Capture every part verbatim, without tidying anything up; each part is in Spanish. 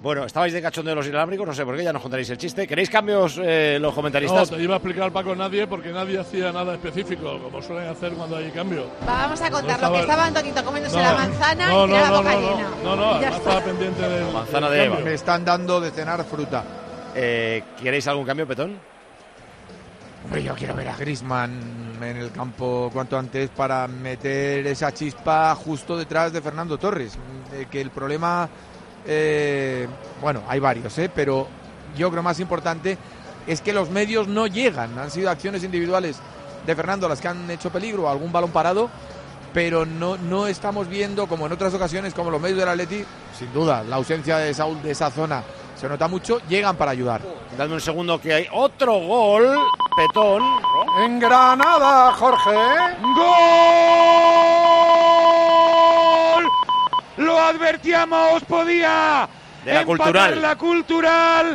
Bueno, estabais de cachondeo de los inalámbricos, no sé por qué, ya nos contaréis el chiste. ¿Queréis cambios eh, los comentaristas? No, te iba a explicar Paco nadie porque nadie hacía nada específico, como suelen hacer cuando hay cambio. Vamos a contar no lo que estaba... estaba Antonito comiéndose no, la manzana no, y tiene no, la no, boca no, llena. No, no, además está. estaba pendiente de la manzana de Eva. Me están dando de cenar fruta. Eh, ¿Queréis algún cambio, Petón? Hombre, yo quiero ver a Griezmann en el campo cuanto antes para meter esa chispa justo detrás de Fernando Torres. Eh, que el problema... Eh, bueno, hay varios, ¿eh? Pero yo creo más importante es que los medios no llegan. Han sido acciones individuales de Fernando las que han hecho peligro, algún balón parado, pero no, no estamos viendo, como en otras ocasiones, como los medios del Atleti, sin duda, la ausencia de Saúl de esa zona se nota mucho, llegan para ayudar. Dame un segundo que hay otro gol, Petón. En Granada, Jorge. ¡Gol! Lo advertíamos, podía de la empatar Cultural. La Cultural.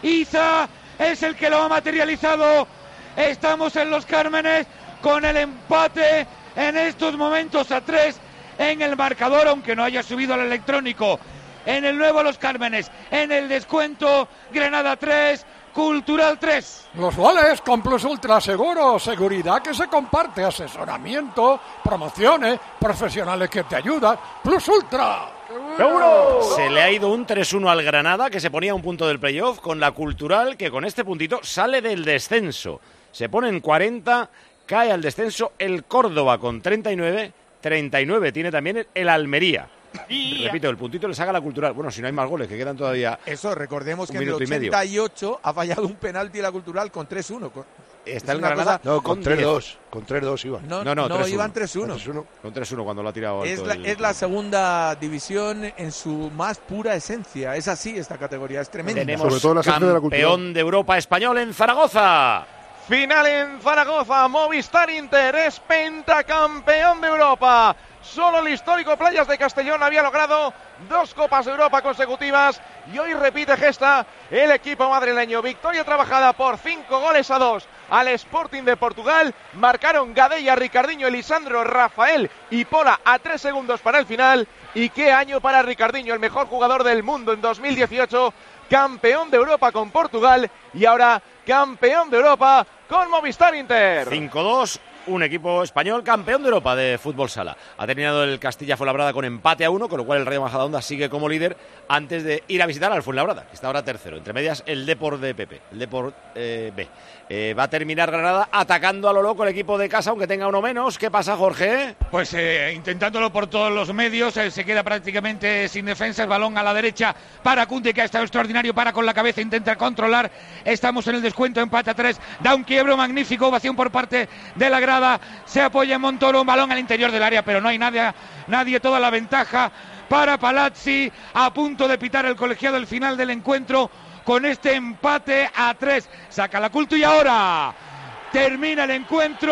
Iza es el que lo ha materializado. Estamos en Los Cármenes con el empate en estos momentos a tres en el marcador, aunque no haya subido al electrónico. En el nuevo Los Cármenes, en el descuento, Granada tres, Cultural tres. Los goles con Plus Ultra Seguro, seguridad que se comparte, asesoramiento, promociones, profesionales que te ayudan. Plus Ultra. ¡Seguro! Se le ha ido un tres uno al Granada, que se ponía a un punto del playoff, con la Cultural, que con este puntito sale del descenso. Se pone en cuarenta, cae al descenso el Córdoba con treinta y nueve, treinta y nueve tiene también el Almería. Y repito, el puntito le saca la Cultural. Bueno, si no hay más goles, que quedan todavía. Eso, recordemos que en el ochenta y ocho ha fallado un penalti la Cultural con tres uno. Está el Granada. Cosa... No, con tres dos. Con tres dos iban. No, no, no, no iban tres uno. Con tres uno cuando lo ha tirado. Es la, el... es la segunda división en su más pura esencia. Es así esta categoría, es tremenda. Tenemos Sobre todo la campeón de, la campeón de Europa español en Zaragoza. Final en Zaragoza, Movistar Inter es pentacampeón de Europa. Solo el histórico Playas de Castellón había logrado dos Copas de Europa consecutivas y hoy repite gesta el equipo madrileño. Victoria trabajada por cinco goles a dos al Sporting de Portugal. Marcaron Gadella, Ricardinho, Elisandro, Rafael y Pola a tres segundos para el final. Y qué año para Ricardinho, el mejor jugador del mundo en dos mil dieciocho. Campeón de Europa con Portugal y ahora campeón de Europa con Movistar Inter. cinco dos, un equipo español campeón de Europa de fútbol sala. Ha terminado el Castilla Fuenlabrada con empate a uno, con lo cual el Rayo Majadahonda sigue como líder antes de ir a visitar al Fuenlabrada, que está ahora tercero. Entre medias, el Depor de Pepe, el Depor eh, B. Eh, va a terminar Granada atacando a lo loco el equipo de casa, aunque tenga uno menos. ¿Qué pasa, Jorge? Pues eh, intentándolo por todos los medios, eh, se queda prácticamente sin defensa, el balón a la derecha para Kunde, que ha estado extraordinario, para con la cabeza, intenta controlar. Estamos en el descuento, empate a tres, da un quiebro magnífico, ovación por parte de la grada, se apoya en Montoro, un balón al interior del área, pero no hay nadie, nadie, toda la ventaja para Palazzi, a punto de pitar el colegiado el final del encuentro con este empate a tres. Saca la Culto y ahora termina el encuentro.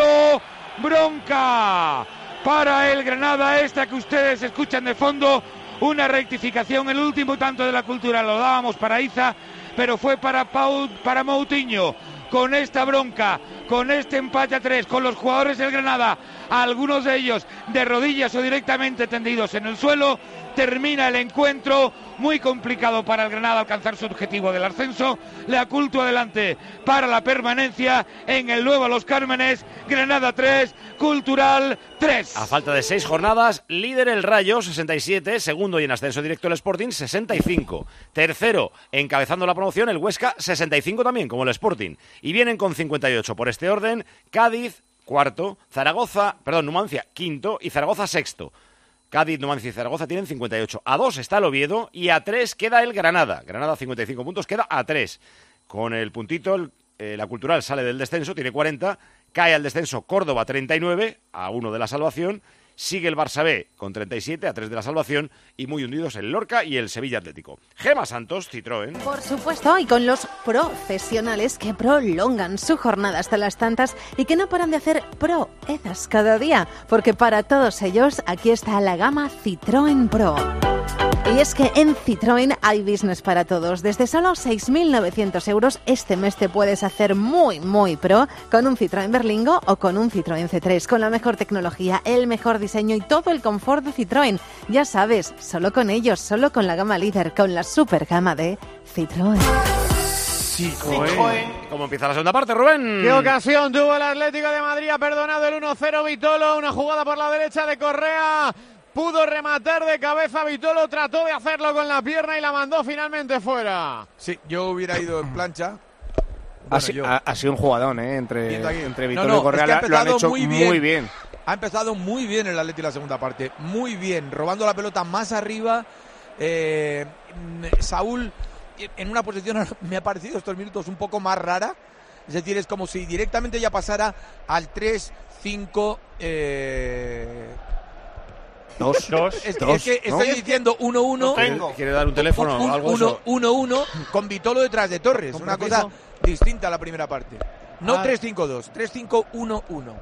Bronca para el Granada, esta que ustedes escuchan de fondo. Una rectificación, el último tanto de la Cultura lo dábamos para Iza, pero fue para Pau, para Moutinho. Con esta bronca, con este empate a tres, con los jugadores del Granada, algunos de ellos de rodillas o directamente tendidos en el suelo, termina el encuentro. Muy complicado para el Granada alcanzar su objetivo del ascenso. La Culto adelante para la permanencia en el nuevo Los Cármenes. Granada tres, Cultural tres. A falta de seis jornadas, líder el Rayo, sesenta y siete. Segundo y en ascenso directo el Sporting, sesenta y cinco. Tercero, encabezando la promoción, el Huesca, sesenta y cinco también, como el Sporting. Y vienen con cincuenta y ocho por este orden. Cádiz, cuarto. Zaragoza, perdón, Numancia, quinto. Y Zaragoza, sexto. Cádiz, Numancia y Zaragoza tienen cincuenta y ocho. A dos está el Oviedo y a tres queda el Granada. Granada cincuenta y cinco puntos, queda a tres. Con el puntito, el, eh, la Cultural sale del descenso, tiene cuarenta. Cae al descenso Córdoba, treinta y nueve, a uno de la salvación. Sigue el Barça B con treinta y siete, a tres de la salvación. Y muy hundidos el Lorca y el Sevilla Atlético. Gema Santos, Citroën. Por supuesto, y con los profesionales que prolongan su jornada hasta las tantas y que no paran de hacer proezas cada día. Porque para todos ellos, aquí está la gama Citroën Pro. Y es que en Citroën hay business para todos. Desde solo seis mil novecientos euros este mes te puedes hacer muy, muy pro con un Citroën Berlingo o con un Citroën C tres, con la mejor tecnología, el mejor diseño y todo el confort de Citroën. Ya sabes, solo con ellos, solo con la gama líder, con la super gama de Citroën. Citroën. ¿Cómo empieza la segunda parte, Rubén? ¿Qué ocasión tuvo el Atlético de Madrid? Ha perdonado el uno cero Vitolo, una jugada por la derecha de Correa. Pudo rematar de cabeza Vitolo, trató de hacerlo con la pierna y la mandó finalmente fuera. Sí, yo hubiera ido en plancha. Ha, Bueno, si- yo. ha, ha sido un jugadón, ¿eh? Entre, entre Vitolo No, no, y Correa es que ha la- lo han empezado hecho muy muy bien. bien. Ha empezado muy bien el Atleti la segunda parte, muy bien, robando la pelota más arriba. Eh, Saúl en una posición, me ha parecido estos minutos un poco más rara. Es decir, es como si directamente ya pasara al tres cinco... Eh... Dos, dos, Es, dos, es que ¿no? estoy diciendo uno uno. ¿Quiere dar un teléfono o algo? Eso? uno uno con Vitolo detrás de Torres. Una cosa distinta a la primera parte. No Ah. tres cinco dos, tres cinco uno uno.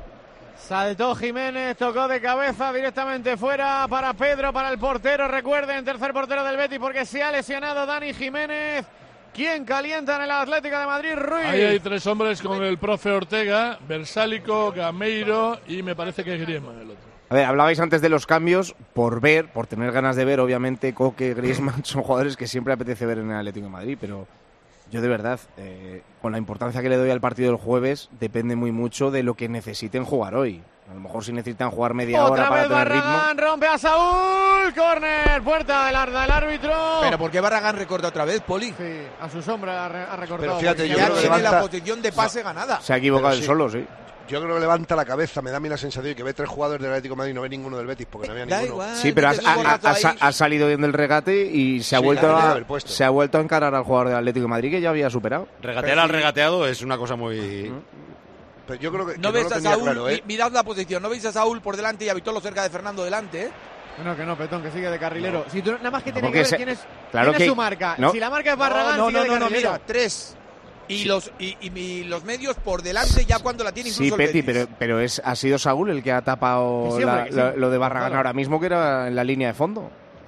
Saltó Jiménez, tocó de cabeza directamente fuera para Pedro, para el portero. Recuerden, tercer portero del Betis porque se ha lesionado Dani Jiménez. ¿Quién calienta en el Atlético de Madrid? Ruiz. Ahí hay tres hombres con el profe Ortega, Versálico, Gameiro y me parece que es Griezmann el otro. A ver, hablabais antes de los cambios por ver, por tener ganas de ver, obviamente, Coque, Griezmann son jugadores que siempre apetece ver en el Atlético de Madrid, pero yo de verdad, eh, con la importancia que le doy al partido del jueves, depende muy mucho de lo que necesiten jugar hoy. A lo mejor si necesitan jugar media Otra hora para vez tener ritmo. Barragán, rompe a Saúl, córner, puerta del, ar- del árbitro. Pero ¿por qué Barragán recorta otra vez, Poli? Sí, a su sombra ha, re- ha recortado. Pero fíjate, porque yo Ya creo que tiene levanta- la posición de pase ganada. Se ha equivocado Pero él sí. solo, sí. Yo creo que levanta la cabeza, me da a mí la sensación que ve tres jugadores del Atlético de Madrid y no ve ninguno del Betis porque no había Da ninguno. igual. Sí, pero ha, metes un ha- golazo ha- ahí. ha- ha salido bien del regate y se ha Sí, vuelto la tenía que a haber puesto. se ha vuelto a encarar al jugador del Atlético de Madrid que ya había superado. Regatear al regateado es una cosa muy... Pero yo creo que, que No no ves lo a tenía Saúl, claro, ¿eh? mi- mirad la posición, no veis a Saúl por delante y a Vitolo cerca de Fernando delante, ¿eh? No, que no, Petón, que sigue de carrilero. Si tú, nada más que tiene porque que ver se- quién es, claro quién que- es su marca. no. Si la marca es Barragán, no, sigue no, de no, no, carrilero. mira, tres. Y los y, y- y los medios por delante ya cuando la tiene Sí, incluso el Peti, Betis. pero, pero es, ha sido Saúl el que ha tapado Que sí, hombre, la- que sí. lo, lo de Barragán Claro. ahora mismo, que era en la línea de fondo.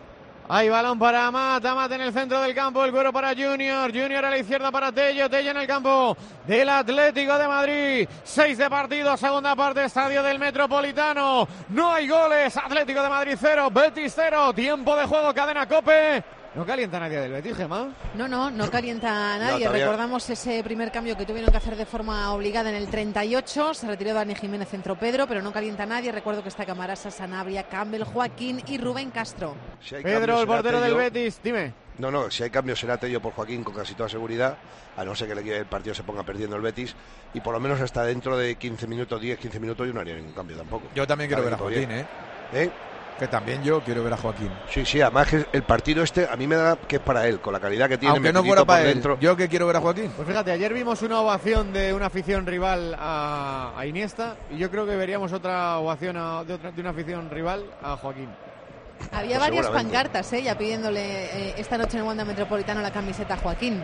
Hay balón para Mata, Mata en el centro del campo, el cuero para Junior, Junior a la izquierda para Tello, Tello en el campo del Atlético de Madrid. Seis de partido, segunda parte, estadio del Metropolitano. No hay goles, Atlético de Madrid cero, Betis cero, tiempo de juego, cadena Cope. No calienta nadie del Betis, Gemma. No, no, no calienta a nadie. todavía- Recordamos ese primer cambio que tuvieron que hacer de forma obligada en el treinta y ocho. Se retiró Dani Jiménez, entró Pedro, pero no calienta a nadie. Recuerdo que está Camarasa, Sanabria, Campbell, Joaquín y Rubén Castro. Si hay Pedro, cambio, el será portero del Tello. Betis, dime. No, no, si hay cambio será Tello por Joaquín con casi toda seguridad, a no ser que el, el partido se ponga perdiendo el Betis, y por lo menos hasta dentro de quince minutos, diez, quince minutos yo no haría ningún cambio tampoco. Yo también quiero ver Está a bien, Joaquín, ¿eh? ¿Eh? Que también yo quiero ver a Joaquín. Sí, sí, además que el partido este a mí me da que es para él, con la calidad que tiene. Aunque no metidito fuera por para él, dentro. yo que quiero ver a Joaquín. Pues fíjate, ayer vimos una ovación de una afición rival a, a Iniesta y yo creo que veríamos otra ovación a- de, otra, de una afición rival a Joaquín. Había Pues varias seguramente. pancartas, ¿eh? Ya pidiéndole eh, esta noche en el Wanda Metropolitano la camiseta a Joaquín.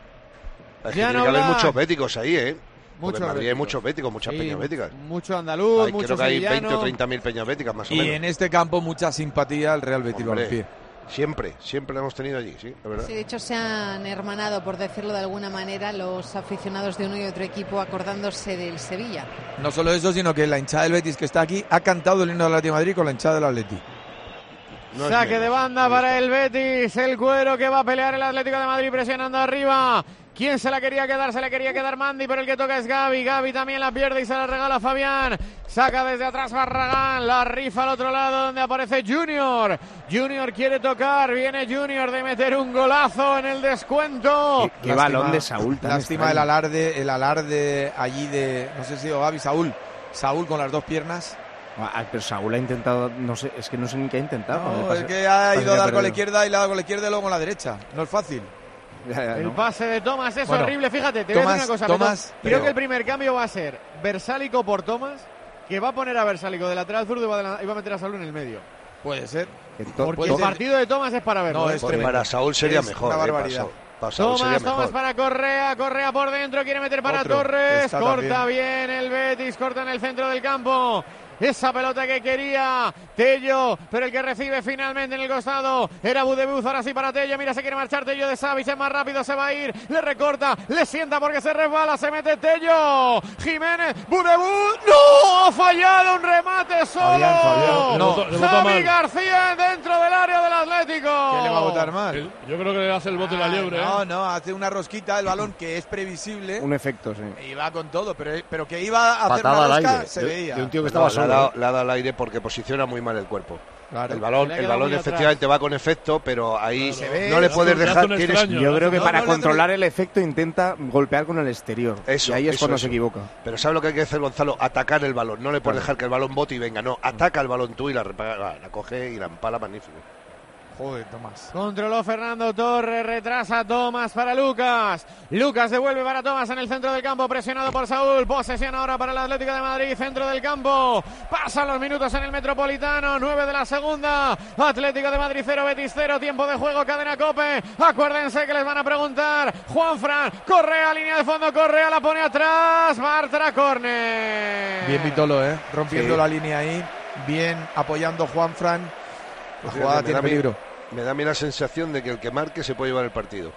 Es que Ya tiene no que haber habla- muchos béticos ahí, ¿eh? Porque Muchos en Madrid hay béticos. muchos béticos, muchas Sí, peñas béticas. mucho andaluz, Hay- mucho creo que hay veinte sevillano. o treinta mil peñas béticas más o Y menos. en este campo mucha simpatía al Real Betis Hombre, Balompié. Siempre, siempre lo hemos tenido allí, sí, la verdad. Sí, de hecho se han hermanado, por decirlo de alguna manera, los aficionados de uno y otro equipo acordándose del Sevilla. No solo eso, sino que la hinchada del Betis que está aquí ha cantado el himno del Atlético de Madrid con la hinchada del Atleti. No es Saque menos. de banda para el Betis, el cuero que va a pelear el Atlético de Madrid presionando arriba. ¿Quién se la quería quedar? Se le quería quedar Mandy, pero el que toca es Gaby. Gaby también la pierde y se la regala a Fabián. Saca desde atrás Barragán, la rifa al otro lado donde aparece Junior. Junior quiere tocar, viene Junior de meter un golazo en el descuento. Qué balón de Saúl tan Lástima extraño. el alarde, el alarde allí de, no sé si o Gaby, Saúl. Saúl con las dos piernas. Ah, pero Saúl ha intentado, no sé, es que no sé ni qué ha intentado. No, Pase- es que ha pase ido a que dar con la perdido. izquierda y le ha dado con la izquierda y luego con la derecha. No es fácil. Ya, ya, El no. pase de Tomás es Bueno, horrible, fíjate, te voy a Tomás- decir una cosa. Tomás, Beto. pero- Creo que el primer cambio va a ser Versálico por Tomás, que va a poner a Versálico de lateral zurdo y va a, adelan- y va a meter a Saúl en el medio. Puede ser. Que to- Porque puede el ser. partido de Tomás es para verlo. No, ¿eh? es Porque tremendo. para Saúl sería Es mejor. una eh, para barbaridad. Saúl. Para Saúl Tomás, sería Tomás mejor. para Correa, Correa por dentro, quiere meter para Otro, Torres, está corta también. bien el Betis, corta en el centro del campo. esa pelota que quería Tello, pero el que recibe finalmente en el costado era Budebuz. Ahora sí para Tello, mira, se quiere marchar Tello de Savic, es más rápido, se va a ir, le recorta, le sienta porque se resbala, se mete Tello, Jiménez, Budebuz, ¡no! Ha fallado un remate solo. Fabián, Fabián. No, le bota Javi mal. García dentro del área del Atlético. ¿Qué le va a botar mal? El- Yo creo que le hace el bote de la liebre. No, ¿eh? no, hace una rosquita el balón que es previsible. Un efecto, sí. Y va con todo, pero, pero que iba a hacer Patada una al rosca aire. se De- veía. de un tío que No, estaba le, ha solo. dado, ¿eh? le ha dado al aire porque posiciona muy mal el cuerpo. Claro. El balón, Le ha el quedado balón muy efectivamente va con efecto, pero ahí Se ve, no le le puedes hace un- dejar. le hace un tienes- extraño. Yo creo que No, para no le hace- controlar el efecto intenta golpear con el exterior. Eso, y ahí es eso, cuando eso. se equivoca. Pero ¿sabes lo que hay que hacer, Gonzalo? Atacar el balón. No le puedes dejar que el balón bote y venga. No, ataca el balón tú y la, repa- la, la coge y la empala magnífico. Joder, Tomás. Controló Fernando Torres, retrasa Tomás para Lucas. Lucas devuelve para Tomás en el centro del campo, presionado por Saúl. Posesión ahora para el Atlético de Madrid, centro del campo. Pasan los minutos en el Metropolitano, nueve de la segunda. Atlético de Madrid cero, Betis cero, tiempo de juego, cadena COPE. Acuérdense que les van a preguntar. Juanfran, Correa, línea de fondo, Correa la pone atrás. Bartra, córner. Bien Vitolo, ¿eh? Rompiendo Sí. la línea ahí. Bien apoyando Juanfran. La Fíjate, jugada me tiene da a mí- peligro. Me da a mí la sensación de que el que marque se puede llevar el partido.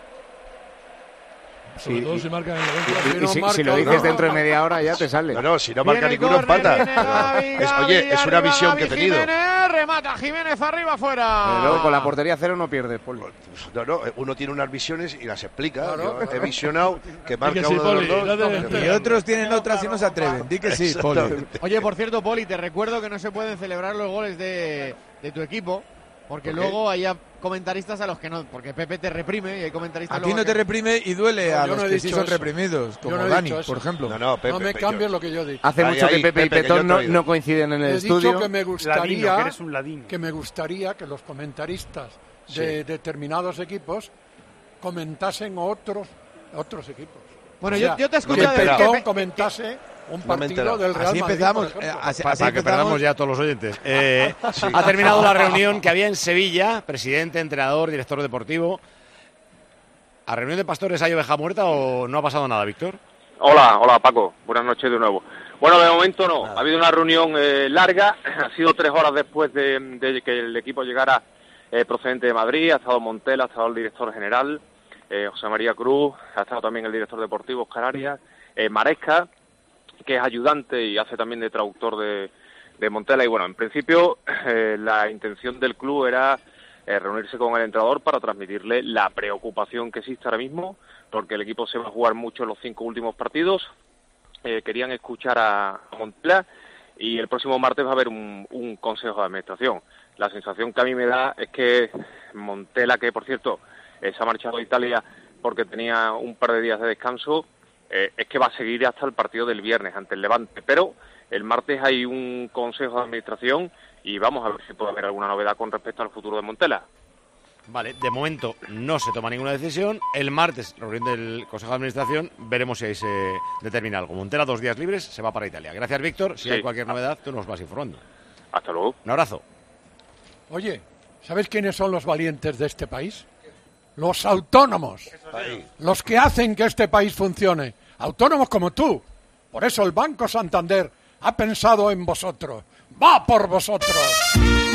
Sobre Sí, todo y- si marcan en el evento. Y, y no si, marca, si lo dices no. dentro de media hora ya te sale. No, no, si no Viene marca el ninguno córner, empata. viene Gavi, Es- Gavi, oye, es una arriba visión Gavi, que he tenido. Jiménez, remata Jiménez arriba afuera. Pero luego con la portería cero no pierdes, Poli. No, no, uno tiene unas visiones y las explica. Claro. Yo he visionado que marca que sí, uno de Poli, los no dos. te- Y otros tienen otras y no se atreven. Di que sí, Poli. Exactamente. Oye, por cierto, Poli, te recuerdo que no se pueden celebrar los goles de, de tu equipo, porque ¿Por qué? luego hay a- comentaristas a los que no, porque Pepe te reprime y hay comentaristas A ti luego no te que- reprime y duele No, a yo los no he que sí dicho son eso. reprimidos, como no he Dani, dicho eso. por ejemplo. No, no, Pepe, No me Pepe, cambies yo- lo que yo he dicho. Hace Ahí, mucho ahí, que Pepe, Pepe, y que yo Petón te he no, oído. no coinciden en el He estudio. dicho que me gustaría Ladino, que eres un ladino. que me gustaría que los comentaristas Sí. de determinados equipos comentasen otros otros equipos. Bueno, O yo- sea, yo te escucho que decir Petón que- comentase un No me he partido enterado. del Real Así Madrid, empezamos. por eh, ejemplo. así, Pa- así para que empezamos. perdamos ya a todos los oyentes. Eh, Ha terminado la reunión que había en Sevilla, presidente, entrenador, director deportivo. ¿A reunión de pastores hay oveja muerta o no ha pasado nada, Víctor? Hola, hola Paco, buenas noches de nuevo. Bueno, de momento no, ha habido una reunión eh, larga, ha sido tres horas después de, de que el equipo llegara eh, procedente de Madrid, ha estado Montela, ha estado el director general, eh, José María Cruz, ha estado también el director deportivo Oscar Arias, eh, Maresca, que es ayudante y hace también de traductor de, de Montela, y bueno, en principio eh, la intención del club era eh, reunirse con el entrenador para transmitirle la preocupación que existe ahora mismo, porque el equipo se va a jugar mucho en los cinco últimos partidos. Eh, querían escuchar a Montela y el próximo martes va a haber un, un consejo de administración. La sensación que a mí me da es que Montela, que por cierto eh, se ha marchado a Italia porque tenía un par de días de descanso, eh, es que va a seguir hasta el partido del viernes ante el Levante, pero el martes hay un consejo de administración y vamos a ver si puede haber alguna novedad con respecto al futuro de Montela. Vale, de momento no se toma ninguna decisión. El martes, reunión del Consejo de Administración, veremos si ahí se determina algo. Montela, dos días libres, se va para Italia. Gracias, Víctor. Si Sí. hay cualquier novedad, tú nos vas informando. Hasta luego. Un abrazo. Oye, ¿sabes quiénes son los valientes de este país? Los autónomos. Ahí. Los que hacen que este país funcione. Autónomos como tú. Por eso el Banco Santander ha pensado en vosotros. ¡Va por vosotros!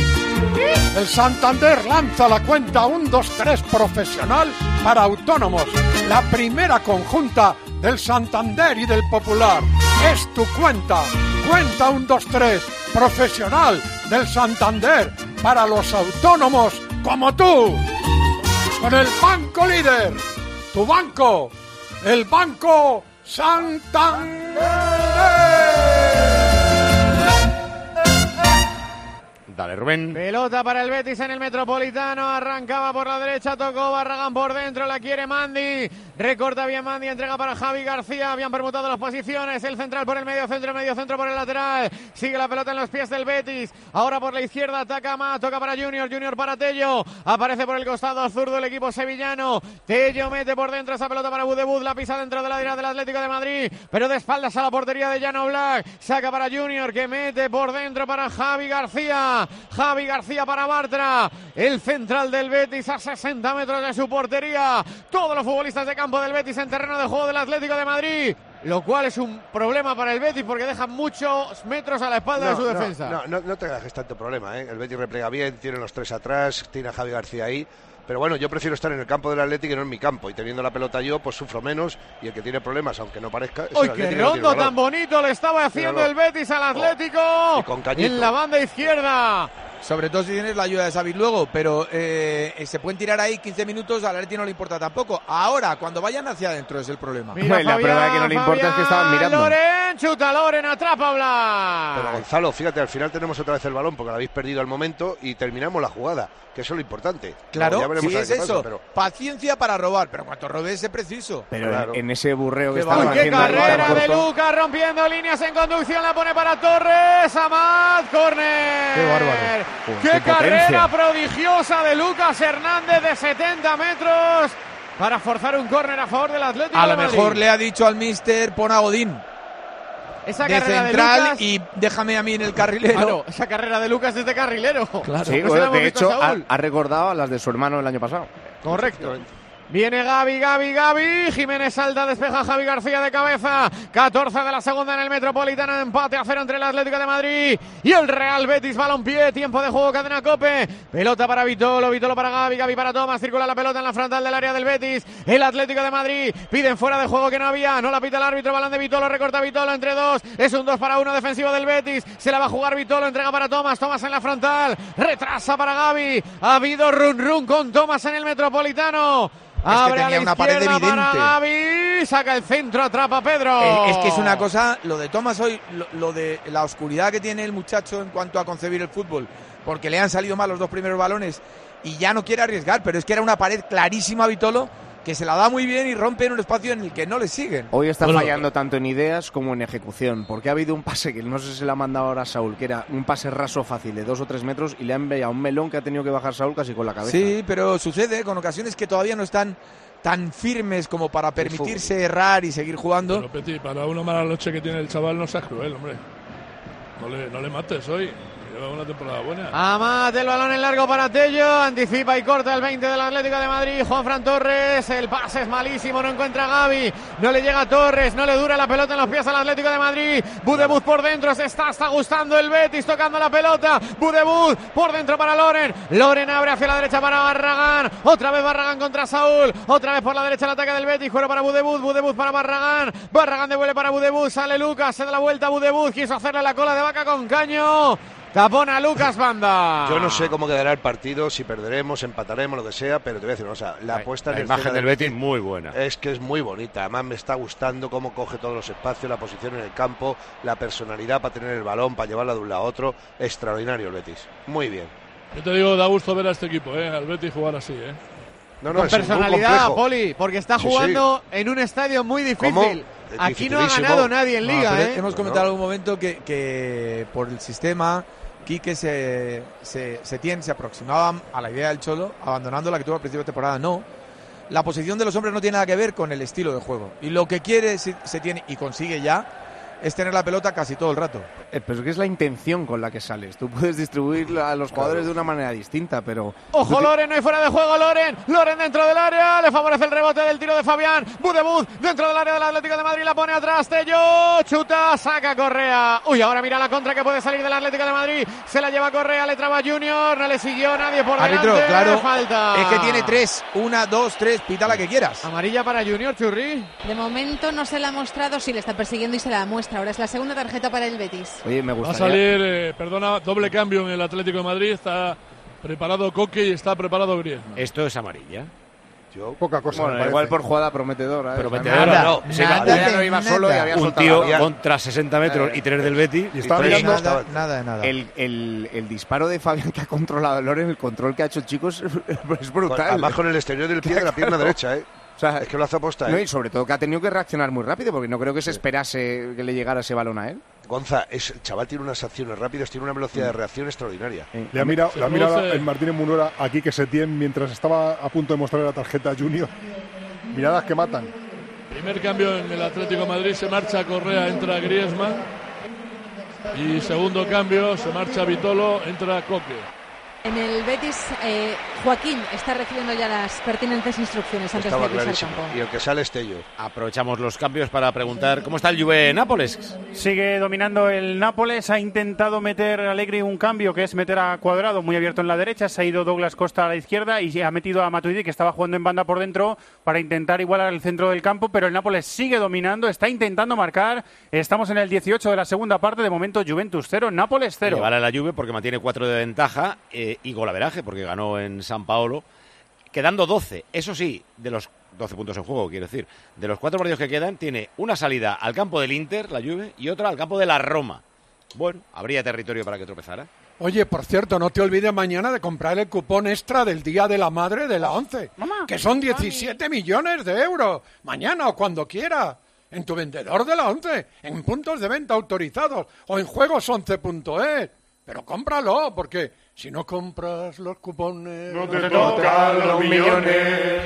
El Santander lanza la cuenta uno dos tres profesional para autónomos. La primera conjunta del Santander y del Popular. Es tu cuenta. Cuenta uno dos tres profesional del Santander para los autónomos como tú. Con el banco líder. Tu banco. El Banco Santander. Dale, Rubén. Pelota para el Betis en el Metropolitano, arrancaba por la derecha, tocó Barragán por dentro, la quiere Mandi, recorta bien Mandi, entrega para Javi García, habían permutado las posiciones, el central por el medio centro, el medio centro por el lateral, sigue la pelota en los pies del Betis, ahora por la izquierda ataca más, toca para Junior, Junior para Tello, aparece por el costado zurdo el equipo sevillano, Tello mete por dentro esa pelota para Budebuz, la pisa dentro de la área del Atlético de Madrid, pero de espaldas a la portería de Jan Oblak, saca para Junior que mete por dentro para Javi García, Javi García para Bartra, el central del Betis a sesenta metros de su portería. Todos los futbolistas de campo del Betis en terreno de juego del Atlético de Madrid. lo cual es un problema para el Betis porque deja muchos metros a la espalda no, de su no, defensa. No, no, no te dejes tanto problema, ¿eh? El Betis replega bien, tiene los tres atrás, tiene a Javi García ahí. Pero bueno, yo prefiero estar en el campo del Atlético y no en mi campo. Y teniendo la pelota yo, pues sufro menos. Y el que tiene problemas, aunque no parezca, es ¡Uy, el qué Atlético. rondo tan bonito le estaba haciendo Míralo. el Betis al Atlético! Oh, y con Cañito. En la banda izquierda. Sobre todo si tienes la ayuda de Xavi luego, pero eh, se pueden tirar ahí quince minutos, al Atlético no le importa tampoco. Ahora, cuando vayan hacia adentro es el problema. Mira, la Fabián, prueba de que no le importa Fabián, es que estaban mirando. Loren, chuta Loren, atrapa a Blas. Pero Gonzalo, fíjate, al final tenemos otra vez el balón porque lo habéis perdido al momento y terminamos la jugada, que eso es lo importante. Claro, Luego ya veremos sí a ver es qué pasa, eso. pero- Paciencia para robar, pero cuanto robes es preciso. Pero Claro. en, en ese burreo que Qué estaban va- ¡Qué haciendo ahí tan carrera de corto, Lucas rompiendo líneas en conducción! La pone para Torres. Amad, córner. Qué bárbaro. Joder, ¡Qué, qué carrera potencia. prodigiosa de Lucas Hernández de setenta metros para forzar un córner a favor del Atlético A de lo Madrid! mejor le ha dicho al míster, pon a Godín Esa de carrera central de Lucas, y déjame a mí en el carrilero. Claro, esa carrera de Lucas desde carrilero. Claro. Sí, No se la bueno, hemos de visto hecho, a ha, Saúl. ha recordado a las de su hermano el año pasado. Correcto. Viene Gavi, Gavi, Gavi. Jiménez salta, despeja Javi García de cabeza. catorce de la segunda en el Metropolitano. Empate a cero entre el Atlético de Madrid y el Real Betis. Balompié, tiempo de juego, cadena Cope. Pelota para Vitolo, Vitolo para Gavi, Gavi para Tomás. Circula la pelota en la frontal del área del Betis. El Atlético de Madrid piden fuera de juego que no había. No la pita el árbitro. Balón de Vitolo, recorta Vitolo entre dos. Es un dos para uno defensivo del Betis. Se la va a jugar Vitolo, entrega para Tomás. Tomás en la frontal. Retrasa para Gavi. Ha habido run run con Tomás en el Metropolitano. Abre tenía a la una pared izquierda para evidente. Gavi, saca el centro, atrapa a Pedro. Eh, es que es una cosa, lo de Tomás hoy, lo, lo de la oscuridad que tiene el muchacho en cuanto a concebir el fútbol, porque le han salido mal los dos primeros balones y ya no quiere arriesgar, pero es que era una pared clarísima a Vitolo, que se la da muy bien y rompe en un espacio en el que no le siguen. Hoy está Bueno, fallando tanto en ideas como en ejecución, porque ha habido un pase que no sé si se le ha mandado ahora a Saúl, que era un pase raso fácil de dos o tres metros y le han enviado un melón que ha tenido que bajar Saúl casi con la cabeza. Sí, pero sucede con ocasiones que todavía no están tan firmes como para permitirse errar y seguir jugando. Pero, Peti, para una mala noche que tiene el chaval no seas cruel, hombre. No le, no le mates hoy. Lleva una temporada buena. Amat, el balón en largo para Tello, anticipa y corta el veinte del Atlético de Madrid, Juanfran Torres, el pase es malísimo, no encuentra a Gavi, no le llega a Torres, no le dura la pelota en los pies al Atlético de Madrid, Budebuz por dentro, se está, está gustando el Betis, tocando la pelota, Budebuz por dentro para Loren, Loren abre hacia la derecha para Barragán, otra vez Barragán contra Saúl, otra vez por la derecha el ataque del Betis, juego para Budebuz, Budebuz para Barragán, Barragán devuelve para Budebuz, sale Lucas, se da la vuelta a Budebuz, quiso hacerle la cola de vaca con caño. Tapona Lucas Banda. Yo no sé cómo quedará el partido, si perderemos, empataremos, lo que sea, pero te voy a decir una cosa, la apuesta La en el imagen Cena del Betis muy buena. es que es muy bonita, además me está gustando cómo coge todos los espacios, la posición en el campo, la personalidad para tener el balón, para llevarla de un lado a otro, extraordinario el Betis, muy bien. Yo te digo, da gusto ver a este equipo, ¿eh? Al Betis jugar así, ¿eh? No, no, Con es un personalidad, complejo. Poli, porque está Sí, jugando en un estadio muy difícil. ¿Cómo? Aquí no ha Dificilísimo. ganado nadie en No, Liga, pero ¿eh? hemos No, comentado no. en algún momento que, que por el sistema Quique se, se, se, tiene, se aproximaba a la idea del Cholo, abandonando la que tuvo al principio de temporada. No, la posición de los hombres no tiene nada que ver con el estilo de juego. Y lo que quiere, se, se tiene y consigue ya, es tener la pelota casi todo el rato. Eh, pero es que es la intención con la que sales. Tú puedes distribuir a los jugadores de una manera distinta, pero... Ojo Loren, no hay fuera de juego Loren. Loren dentro del área, le favorece el rebote del tiro de Fabián. Budebuz dentro del área del Atlético de Madrid, la pone atrás. Tello, chuta, saca Correa. Uy, ahora mira la contra que puede salir del Atlético de Madrid. Se la lleva Correa, le traba Junior, no le siguió nadie por Árbitro, delante. claro, Falta. es que tiene tres, una, dos, tres, pita la que quieras. Amarilla para Junior, Churri. De momento no se la ha mostrado, sí le está persiguiendo y se la muestra. Ahora es la segunda tarjeta para el Betis. Oye, me Va a gustaría... salir, eh, perdona, doble cambio en el Atlético de Madrid. Está preparado Coque y está preparado Griezmann. Esto es amarilla. Yo, Poca cosa. me Bueno, parece. igual por jugada prometedora. ¿eh? Prometedora, Nada, no. se iba- nada ya de no iba nada. solo y había Un soltado tío la bola. contra sesenta metros y tres del Betis. Y estaba tres, mirando, Nada, estaba- nada de nada. El, el, el disparo de Fabián que ha controlado Loren, el control que ha hecho el chico es, es brutal. además con el exterior del pie de la pierna Claro. derecha, ¿eh? O sea, Es que lo hace aposta, no, ¿eh? y sobre todo que ha tenido que reaccionar muy rápido, porque no creo que se esperase que le llegara ese balón a él. Gonza, es, el chaval tiene unas acciones rápidas, tiene una velocidad de reacción extraordinaria. Le ha mirado, Se le ha mirado produce- el Martínez Munora aquí que se tiene mientras estaba a punto de mostrar la tarjeta a Junior. Miradas que matan. Primer cambio en el Atlético de Madrid, se marcha Correa, entra Griezmann. Y segundo cambio, se marcha Vitolo, entra Coque. En el Betis, eh, Joaquín está recibiendo ya las pertinentes instrucciones antes Estaba de pisar clarísimo. campo. Y el que sale es Tello. Aprovechamos los cambios para preguntar cómo está el Juve Nápoles. Sigue dominando el Nápoles, ha intentado meter Allegri un cambio que es meter a Cuadrado muy abierto en la derecha, se ha ido Douglas Costa a la izquierda y ha metido a Matuidi, que estaba jugando en banda por dentro, para intentar igualar el centro del campo, pero el Nápoles sigue dominando, está intentando marcar. Estamos en el dieciocho de la segunda parte, de momento Juventus cero, Nápoles cero. Vale la Juve porque mantiene cuatro de ventaja eh, y golaveraje porque ganó en San Paolo, quedando doce. Eso sí, de los doce puntos en juego, quiero decir, de los cuatro partidos que quedan, tiene una salida al campo del Inter, la Juve, y otra al campo de la Roma. Bueno, habría territorio para que tropezara. Oye, por cierto, no te olvides mañana de comprar el cupón extra del Día de la Madre de la ONCE, que son diecisiete millones de euros. Mañana o cuando quiera. En tu vendedor de la ONCE, en puntos de venta autorizados o en juegos once punto es. Pero cómpralo, porque si no compras los cupones... No te tocan los millones.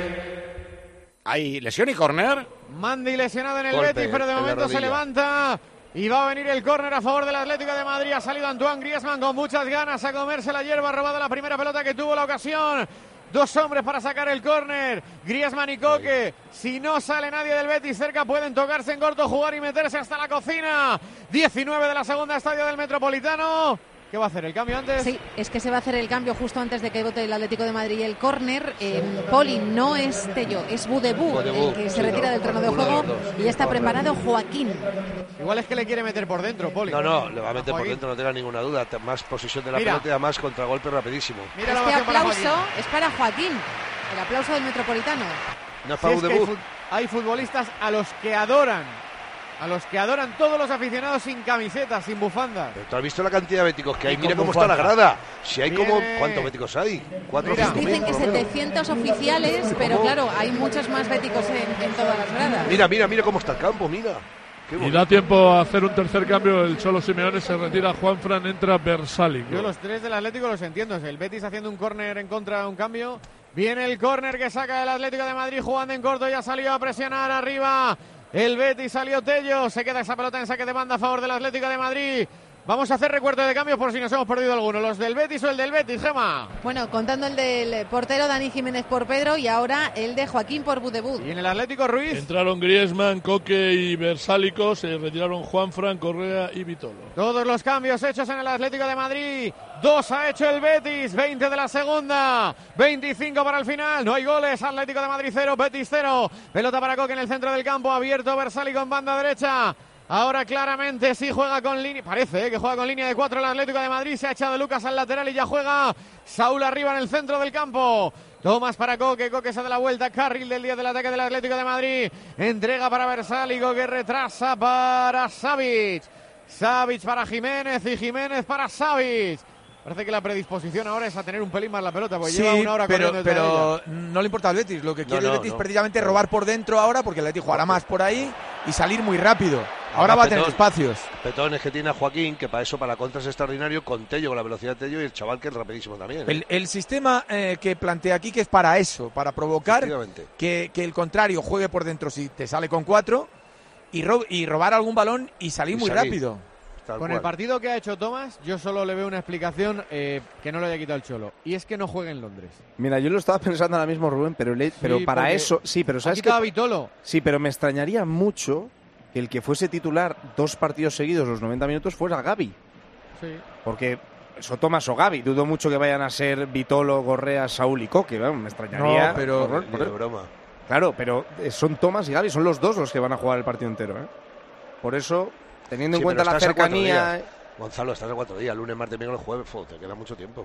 Hay lesión y córner. Mandy lesionado en el Golpe Betis, pero de en la momento se rodilla. levanta y va a venir el córner a favor del Atlético de Madrid. Ha salido Antoine Griezmann con muchas ganas a comerse la hierba, ha robado la primera pelota que tuvo la ocasión. Dos hombres para sacar el córner, Griezmann y Coque. Si no sale nadie del Betis cerca, pueden tocarse en corto, jugar y meterse hasta la cocina. diecinueve de la segunda, estadio del Metropolitano. ¿Qué va a hacer? ¿El cambio antes? Sí, es que se va a hacer el cambio justo antes de que vote el Atlético de Madrid y el córner. Eh, Poli, no es Tello, es Budebú, el que se retira del terreno de juego y ya está preparado Joaquín. Igual es que le quiere meter por dentro, Poli. No, no, le va a meter por Joaquín. dentro, no tenga ninguna duda. Más posesión de la Mira. pelota y además contragolpe rapidísimo. Mira la Este ovación para aplauso Joaquín. es para Joaquín, el aplauso del Metropolitano. No es Si para es que hay, Budebú. fut- hay futbolistas a los que adoran, a los que adoran todos los aficionados sin camisetas, sin bufandas. Pero tú has visto la cantidad de béticos que hay. Y Mira con cómo está la bufanda. grada. Si hay como... Viene- ¿Cuántos béticos hay? Cuatro o Mira. cinco mil, Dicen que por lo menos. setecientos oficiales, pero claro, hay muchos más béticos en, en todas las gradas. Mira, mira, mira cómo está el campo, mira. Qué Y bonito. da tiempo a hacer un tercer cambio. El Cholo Simeone se retira, Juanfran, entra Versálico. Yo los tres del Atlético los entiendo. El Betis haciendo un córner en contra de un cambio. Viene el córner que saca el Atlético de Madrid jugando en corto. Ya salió a presionar arriba. El Betis, salió Tello. Se queda esa pelota en saque de banda a favor del Atlético de Madrid. Vamos a hacer recuerdo de cambios por si nos hemos perdido alguno. ¿Los del Betis o el del Betis, Gema? Bueno, contando el del portero Dani Jiménez por Pedro y ahora el de Joaquín por Budebú. Y en el Atlético Ruiz. Entraron Griezmann, Coque y Versálico. Se retiraron Juanfran, Correa y Vitolo. Todos los cambios hechos en el Atlético de Madrid. Dos ha hecho el Betis, veinte de la segunda, veinticinco para el final. No hay goles, Atlético de Madrid cero, Betis cero. Pelota para Coque en el centro del campo, abierto Versálico en banda derecha. Ahora claramente sí juega con línea, parece eh, que juega con línea de cuatro el Atlético de Madrid. Se ha echado Lucas al lateral y ya juega Saúl arriba en el centro del campo. Tomás para Coque, Coque se da la vuelta, carril del día del ataque del Atlético de Madrid. Entrega para Versálico que retrasa para Savic. Savic para Jiménez y Jiménez para Savic. Parece que la predisposición ahora es a tener un pelín más la pelota, porque Sí, lleva una hora pero, corriendo detrás de pero ella. no le importa al Betis. Lo que quiere no, el Betis no. precisamente es robar por dentro ahora, porque el Betis jugará más por ahí y salir muy rápido. Ahora Además, va a tener Petón. espacios. Petón es que tiene a Joaquín, que para eso, para la contra es extraordinario, con Tello, con la velocidad de Tello y el chaval que es rapidísimo también. ¿eh? El, el sistema eh, que plantea aquí que es para eso, para provocar Efectivamente. que, que el contrario juegue por dentro si te sale con cuatro y, ro- y robar algún balón y salir Y muy salir. rápido. Tal Con cual. el partido que ha hecho Tomás, yo solo le veo una explicación eh, que no le haya quitado el Cholo. Y es que no juega en Londres. Mira, yo lo estaba pensando ahora mismo, Rubén, pero, le- pero para porque eso, sí, pero Ha ¿sabes qué? quitado a Vitolo. Sí, pero me extrañaría mucho que el que fuese titular dos partidos seguidos los noventa minutos fuera Gavi. Sí. Porque eso Tomás o Gavi, dudo mucho que vayan a ser Vitolo, Correa, Saúl y Coque, vamos, me extrañaría. No, pero- Por- Ni por- de broma. Claro, pero eh, son Tomás y Gavi, son los dos los que van a jugar el partido entero, ¿eh? Por eso, teniendo en Sí, cuenta pero la estás a cuatro cercanía... días. Gonzalo, estás a cuatro días, lunes, martes, miércoles, jueves, fo, te queda mucho tiempo.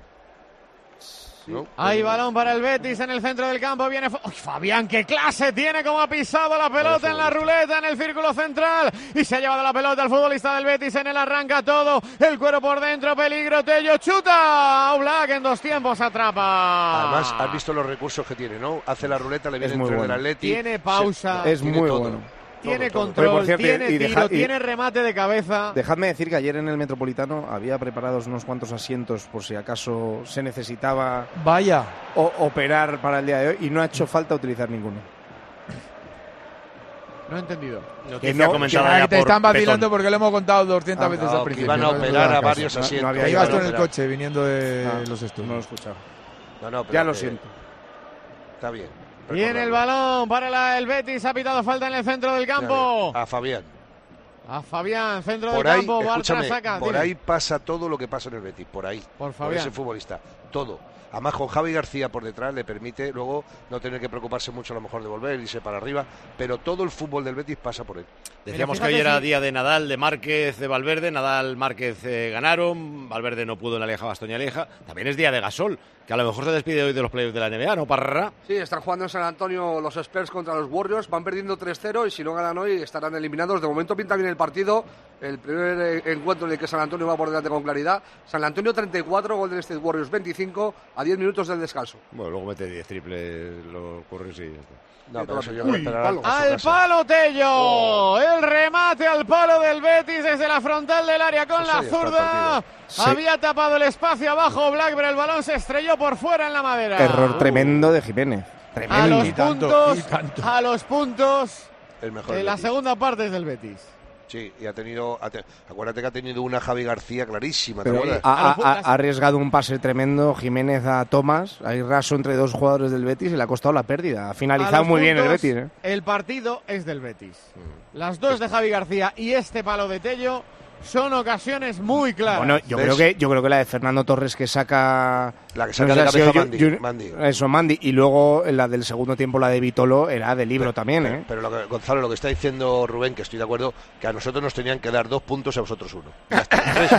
¿No? Hay balón para el Betis en el centro del campo. Viene Fa- ¡Uy, Fabián! ¡Qué clase tiene! Como ha pisado la pelota en la ruleta, en el círculo central. Y se ha llevado la pelota al futbolista del Betis. En el arranca todo. El cuero por dentro. Peligro. Tello chuta. Oblak en dos tiempos atrapa. Además, has visto los recursos que tiene, ¿no? Hace la ruleta, le viene Es muy entre el bueno. Atleti. Tiene pausa. se- Es tiene muy todo. bueno. Tiene Todo, todo. control, Oye, por cierto, tiene y tiro, deja- y- tiene remate de cabeza. Dejadme decir que ayer en el Metropolitano había preparados unos cuantos asientos por si acaso se necesitaba Vaya. o- operar para el día de hoy y no ha hecho falta utilizar ninguno. No he entendido. Que no, que te están vacilando porque lo hemos contado doscientas ah, veces no, al principio. Iban a operar a varios asientos. No, no había ibas tú en el coche viniendo de ah, los estudios. No lo he escuchado. No, no, pero ya lo que... siento. Está bien. Viene el balón para la, el Betis. Ha pitado falta en el centro del campo. A Fabián. A Fabián, centro por del ahí, campo. Escúchame, saca, por dime. ahí pasa todo lo que pasa en el Betis. Por ahí. Por Fabián. Por ese futbolista. Todo. Además, con Javi García por detrás le permite luego no tener que preocuparse mucho a lo mejor de volver, irse para arriba, pero todo el fútbol del Betis pasa por él. Decíamos que hoy era día de Nadal, de Márquez, de Valverde. Nadal, Márquez eh, ganaron, Valverde no pudo en la Lieja, Bastoña Lieja. También es día de Gasol, que a lo mejor se despide hoy de los playoffs de la N B A, ¿no, Parrara? Sí, están jugando en San Antonio los Spurs contra los Warriors, van perdiendo tres cero y si no ganan hoy estarán eliminados. De momento pinta bien el partido, el primer encuentro en el que San Antonio va por delante con claridad. San Antonio treinta y cuatro, Golden State Warriors veinticinco, a diez minutos del descanso. Bueno, luego mete diez triples los Warriors y ya está. No, pero eso yo Uy, palo. al palo Tello, oh. el remate al palo del Betis desde la frontal del área con pues la zurda. Sí. Había tapado el espacio abajo Black, pero el balón se estrelló por fuera en la madera. Error uh. tremendo de Jiménez. Tremendo. A los y puntos, tanto, tanto. a los puntos el mejor de la segunda parte es del Betis. Sí, y ha tenido, ha te, acuérdate que ha tenido una Javi García clarísima, ¿te Pero acuerdas? Ha, ha, ha arriesgado un pase tremendo Jiménez a Tomás, hay raso entre dos jugadores del Betis y le ha costado la pérdida. Ha finalizado muy bien el Betis. ¿eh? El partido es del Betis. Las dos de Javi García y este palo de Tello son ocasiones muy claras. Bueno, yo creo que yo creo que la de Fernando Torres que saca la que saca no de cabeza Mandy, yo, Mandy. Eso, Mandy. Y luego la del segundo tiempo, la de Vitolo, era de libro pero, también, pero, ¿eh? Pero lo que, Gonzalo, lo que está diciendo Rubén, que estoy de acuerdo, que a nosotros nos tenían que dar dos puntos y a vosotros uno. Ya está.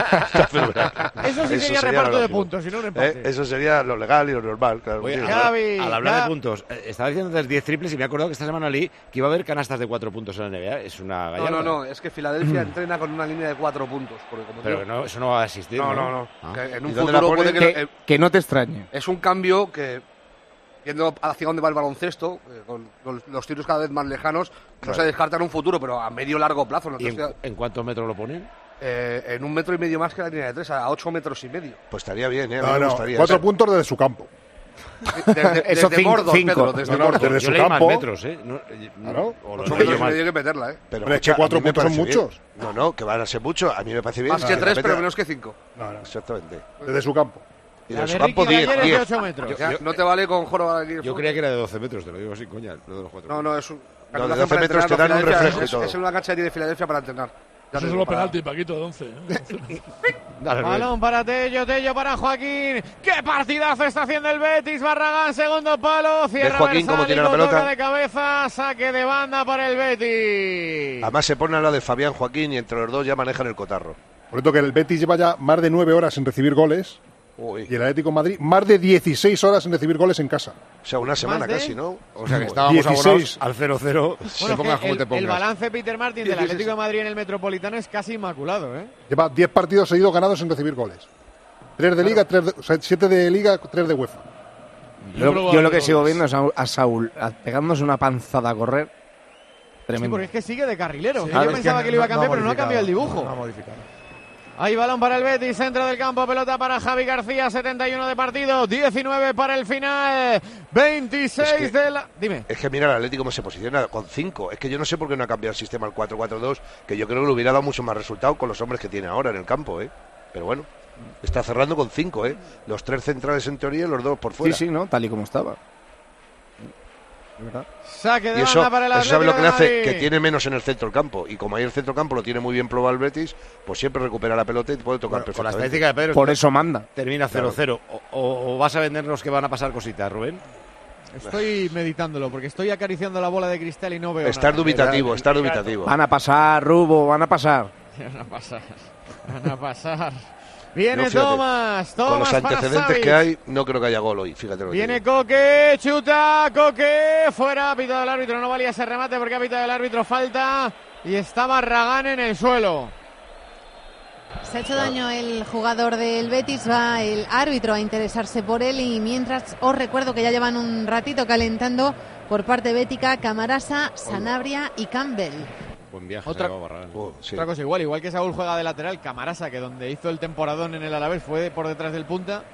Eso sí eso sería reparto de puntos, si no un empate. ¿Eh? Eso sería lo legal y lo normal. Claro. Oye, Gaby, al hablar de puntos, eh, estaba diciendo desde diez triples y me he acordado que esta semana leí que iba a haber canastas de cuatro puntos en la N B A. Es una gallarda. No, no, no, es que Filadelfia entrena con una línea de cuatro puntos. Porque como pero no, eso no va a existir. No, no, no. no. Ah. Que en un futuro puede que, que, que no te extrañe. Es un cambio que, viendo hacia dónde va el baloncesto, eh, con, con los tiros cada vez más lejanos, claro. No se descarta en un futuro, pero a medio largo plazo. ¿No? ¿Y en, en cuántos metros lo ponen? Eh, en un metro y medio más que la línea de tres, a ocho metros y medio. Pues estaría bien, ¿eh? A no, me no, gustaría cuatro eso. puntos desde su campo. Desde, Eso desde Mordor, cinco. Pedro, desde no, no, Mordor. desde Yo su leí campo. más metros, ¿eh? No, claro. O ocho metros y medio hay que meterla, ¿eh? Pero es que cuatro puntos son muchos. No, no, que van a ser muchos. A mí me parece bien. Más que tres, pero menos que cinco. No, no. Exactamente. Desde su campo. Y de su campo diez. de ocho metros. Yo, yo, no te vale con Joro. Yo creía que era de doce metros, te lo digo así, coña. Lo de los cuatro. No, no, es un. No, de doce metros te dan un reflejo y todo. Es una cancha de Filadelfia para entrenar. Eso son los penaltis, Paquito, de once. ¿eh? Dale, balón para Tello, Tello para Joaquín. ¡Qué partidazo está haciendo el Betis! Barragán, segundo palo. Cierra Joaquín cómo tiene la pelota? De cabeza, saque de banda para el Betis. Además se pone a la de Fabián Joaquín y entre los dos ya manejan el cotarro. Por cierto que el Betis lleva ya más de nueve horas sin recibir goles. Uy. Y el Atlético de Madrid más de dieciséis horas sin recibir goles en casa. O sea, una semana casi, ¿no? O sea, que estábamos dieciséis al cero cero. Bueno, pongas como el, te pongas. El balance Peter Martin del Atlético de Madrid en el Metropolitano es casi inmaculado, ¿eh? Lleva diez partidos seguidos ganados sin recibir goles. tres de Liga, tres de, o sea, siete de Liga, tres de UEFA. Yo, yo, yo lo que sigo viendo es a, a Saúl a, pegándose una panzada a correr. Tremendo. Sí, porque es que sigue de carrilero. Sí, yo claro, pensaba que, que no, lo iba a cambiar, no pero no ha cambiado el dibujo. No ha modificado. Hay balón para el Betis, centro del campo, pelota para Javi García, setenta y uno de partido, diecinueve para el final, veintiséis es que, de la... Dime. Es que mira el Atlético cómo se posiciona, con cinco. Es que yo no sé por qué no ha cambiado el sistema al cuatro cuatro dos, que yo creo que le hubiera dado mucho más resultado con los hombres que tiene ahora en el campo, ¿eh? Pero bueno, está cerrando con cinco, ¿eh? Los tres centrales en teoría y los dos por fuera. Sí, sí, ¿no? Tal y como estaba. ¿Verdad? Saque de y eso, banda para el eso sabe lo que le hace, Madrid. que tiene menos en el centro del campo. Y como ahí el centro del campo lo tiene muy bien probado el Betis, pues siempre recupera la pelota y puede tocar bueno, perfectamente. Con la estadística de Pedro, por eso manda. Termina cero cero. Claro. O, o vas a vendernos que van a pasar cositas, Rubén. Estoy meditándolo porque estoy acariciando la bola de cristal y no veo estar nada. dubitativo, estar dubitativo. Van a pasar, Rubo, van a pasar. Van a pasar. Van a pasar. Viene no, Tomás, Tomás. Con los antecedentes que hay, no creo que haya gol hoy, fíjate lo que Viene digo. Coque, chuta, Coque, fuera, ha pitado el árbitro, no valía ese remate porque ha pitado el árbitro falta y está Barragán en el suelo. Se ha hecho daño el jugador del Betis, va el árbitro a interesarse por él y mientras os recuerdo que ya llevan un ratito calentando por parte bética Camarasa, Sanabria y Campbell. Buen viaje, otra, oh, sí. otra cosa igual, igual que Saúl juega de lateral, Camarasa, que donde hizo el temporadón en el Alavés fue por detrás del punta,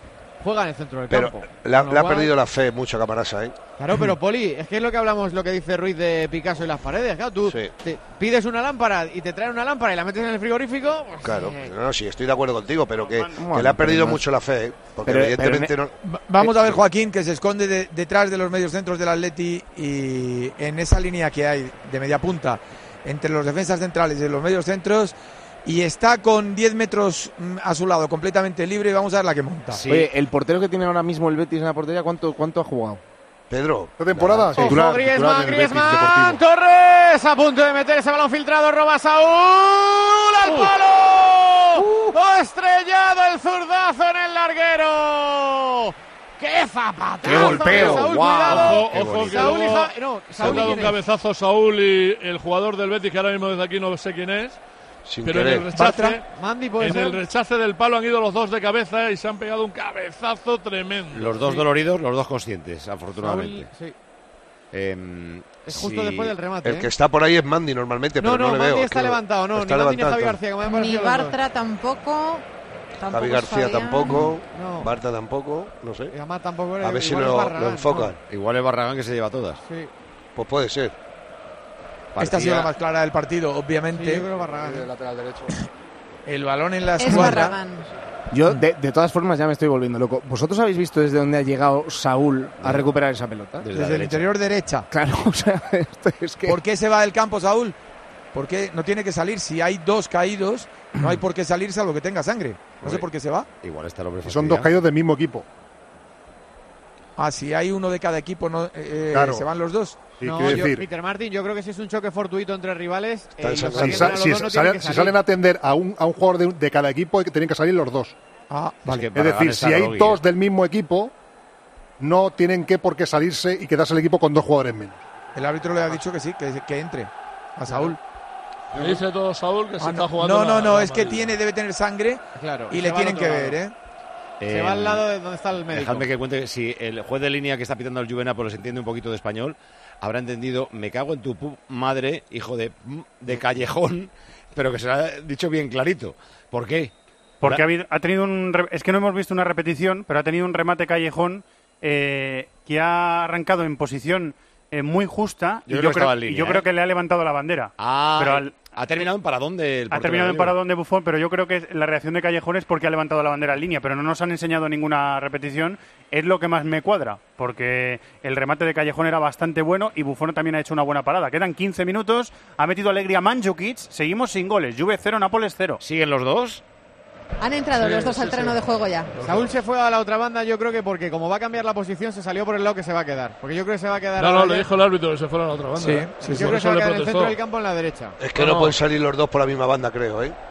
juega en el centro del Pero campo. le ha, Con lo le ha cual- perdido la fe mucho a Camarasa, ¿eh? Claro, pero Poli, es que es lo que hablamos, lo que dice Ruiz de Picasso y las paredes. Claro, tú Sí. te pides una lámpara y te traen una lámpara y la metes en el frigorífico. Pues, Claro, eh, no, no, sí, estoy de acuerdo contigo, pero que, Bueno, que le ha perdido pero no- mucho la fe, ¿eh? Porque Pero- evidentemente pero no... Va- Vamos a ver, Joaquín, que se esconde de- detrás de los medios centros del Atleti y en esa línea que hay de media punta entre los defensas centrales y los medios centros, y está con diez metros mm, a su lado, completamente libre, y vamos a ver la que monta. Oye, el portero que tiene ahora mismo el Betis en la portería, ¿cuánto, cuánto ha jugado? Pedro. ¿Esta temporada? Ojo, Griezmann, Griezmann, Torres, a punto de meter ese balón filtrado, roba Saúl, al palo, ¡Oh, estrellado el zurdazo en el larguero! ¡Qué zapatazo! ¡Qué golpeo! Saúl, ¡Guau! cuidado. Ojo, ojo, que Saúl y luego Ja- no, se ha Saúl y dado un quién es. cabezazo Saúl y el jugador del Betis, que ahora mismo desde aquí no sé quién es. Sin pero querer. en el rechace, Bartra, Mandy, ¿puede en ser? el rechace del palo han ido los dos de cabeza y se han pegado un cabezazo tremendo. Los dos doloridos, los dos conscientes, afortunadamente. Saúl, sí. Em, Es justo sí. después del remate. El ¿eh? que está por ahí es Mandy normalmente, No, pero no, no, le Mandy veo. está que- levantado, no, está ni Mandy ni levantado. Javi García, como me han Ni parecido los dos. Bartra tampoco. tampoco Javi es García Fabián. tampoco, No. Barta tampoco, no sé. Y además tampoco A ver si igual es lo, Barragán, lo enfocan. Igual es Barragán que se lleva todas. Sí. Pues puede ser. Esta ha sido la más clara del partido, obviamente. Sí, yo creo Barragán. El lateral derecho. El balón en la Es escuadra. Barragán. Yo, de, de todas formas, ya me estoy volviendo loco. ¿Vosotros habéis visto desde dónde ha llegado Saúl a recuperar esa pelota? Desde la Desde el derecha. interior derecha. Claro, o sea, esto es que... ¿Por qué se va del campo, Saúl? Porque no tiene que salir. Si hay dos caídos, no hay por qué salir salvo que tenga sangre. No sé por qué se va. Igual está el hombre Y son dos fastidiado. caídos del mismo equipo. Ah, si hay uno de cada equipo, no, eh, Claro. se van los dos. Sí, No, quiero yo- decir, Peter Martin, yo creo que si es un choque fortuito entre rivales, eh, y los Están que si, vienen sa- a los si dos no salen, tienen que si salir. salen a atender a un, a un jugador de, de cada equipo, tienen que salir los dos. Ah, Es que Es Barragán decir, está si hay groggy, dos ¿eh? del mismo equipo, no tienen que por qué salirse y quedarse el equipo con dos jugadores menos. el árbitro le ha dicho que sí, que, que entre a Saúl. Le dice todo Saúl que se Ah, está no, jugando. no, no, la- no, la es que amarilla. tiene, debe tener sangre Claro, y se le va al tienen otro que lado. ver, ¿eh? Se Em, va al lado de donde está el médico. Dejadme que cuente, si el juez de línea que está pitando al Juvenápolis entiende un poquito de español, habrá entendido, me cago en tu pu- madre, hijo de, de callejón, pero que se lo ha dicho bien clarito. ¿Por qué? Porque ha, La- habido- ha tenido un... re- Es que no hemos visto una repetición, pero ha tenido un remate Callejón eh, que ha arrancado en posición eh, muy justa. Yo y creo yo, que estaba creo, en y línea, yo ¿eh? creo que le ha levantado la bandera. Ah, Pero al- ha terminado en paradón del Ha portero terminado en gallego. paradón de Buffon, pero yo creo que la reacción de Callejón es porque ha levantado la bandera en línea, pero no nos han enseñado ninguna repetición. Es lo que más me cuadra, porque el remate de Callejón era bastante bueno y Buffon también ha hecho una buena parada. Quedan quince minutos, ha metido alegría Mandzukic, seguimos sin goles. Juve cero, Nápoles cero. ¿Siguen los dos? Han entrado Sí, los dos sí, al terreno sí. de juego ya. Saúl se fue a la otra banda, yo creo que porque como va a cambiar la posición, se salió por el lado que se va a quedar. Porque yo creo que se va a quedar. No, ahora no, le ya- dijo el árbitro que se fuera a la otra banda. Sí, ¿eh? sí, Por Yo creo que se eso va a le quedar en el centro protestó. del campo en la derecha. Es que no, No. pueden salir los dos por la misma banda, creo, ¿eh?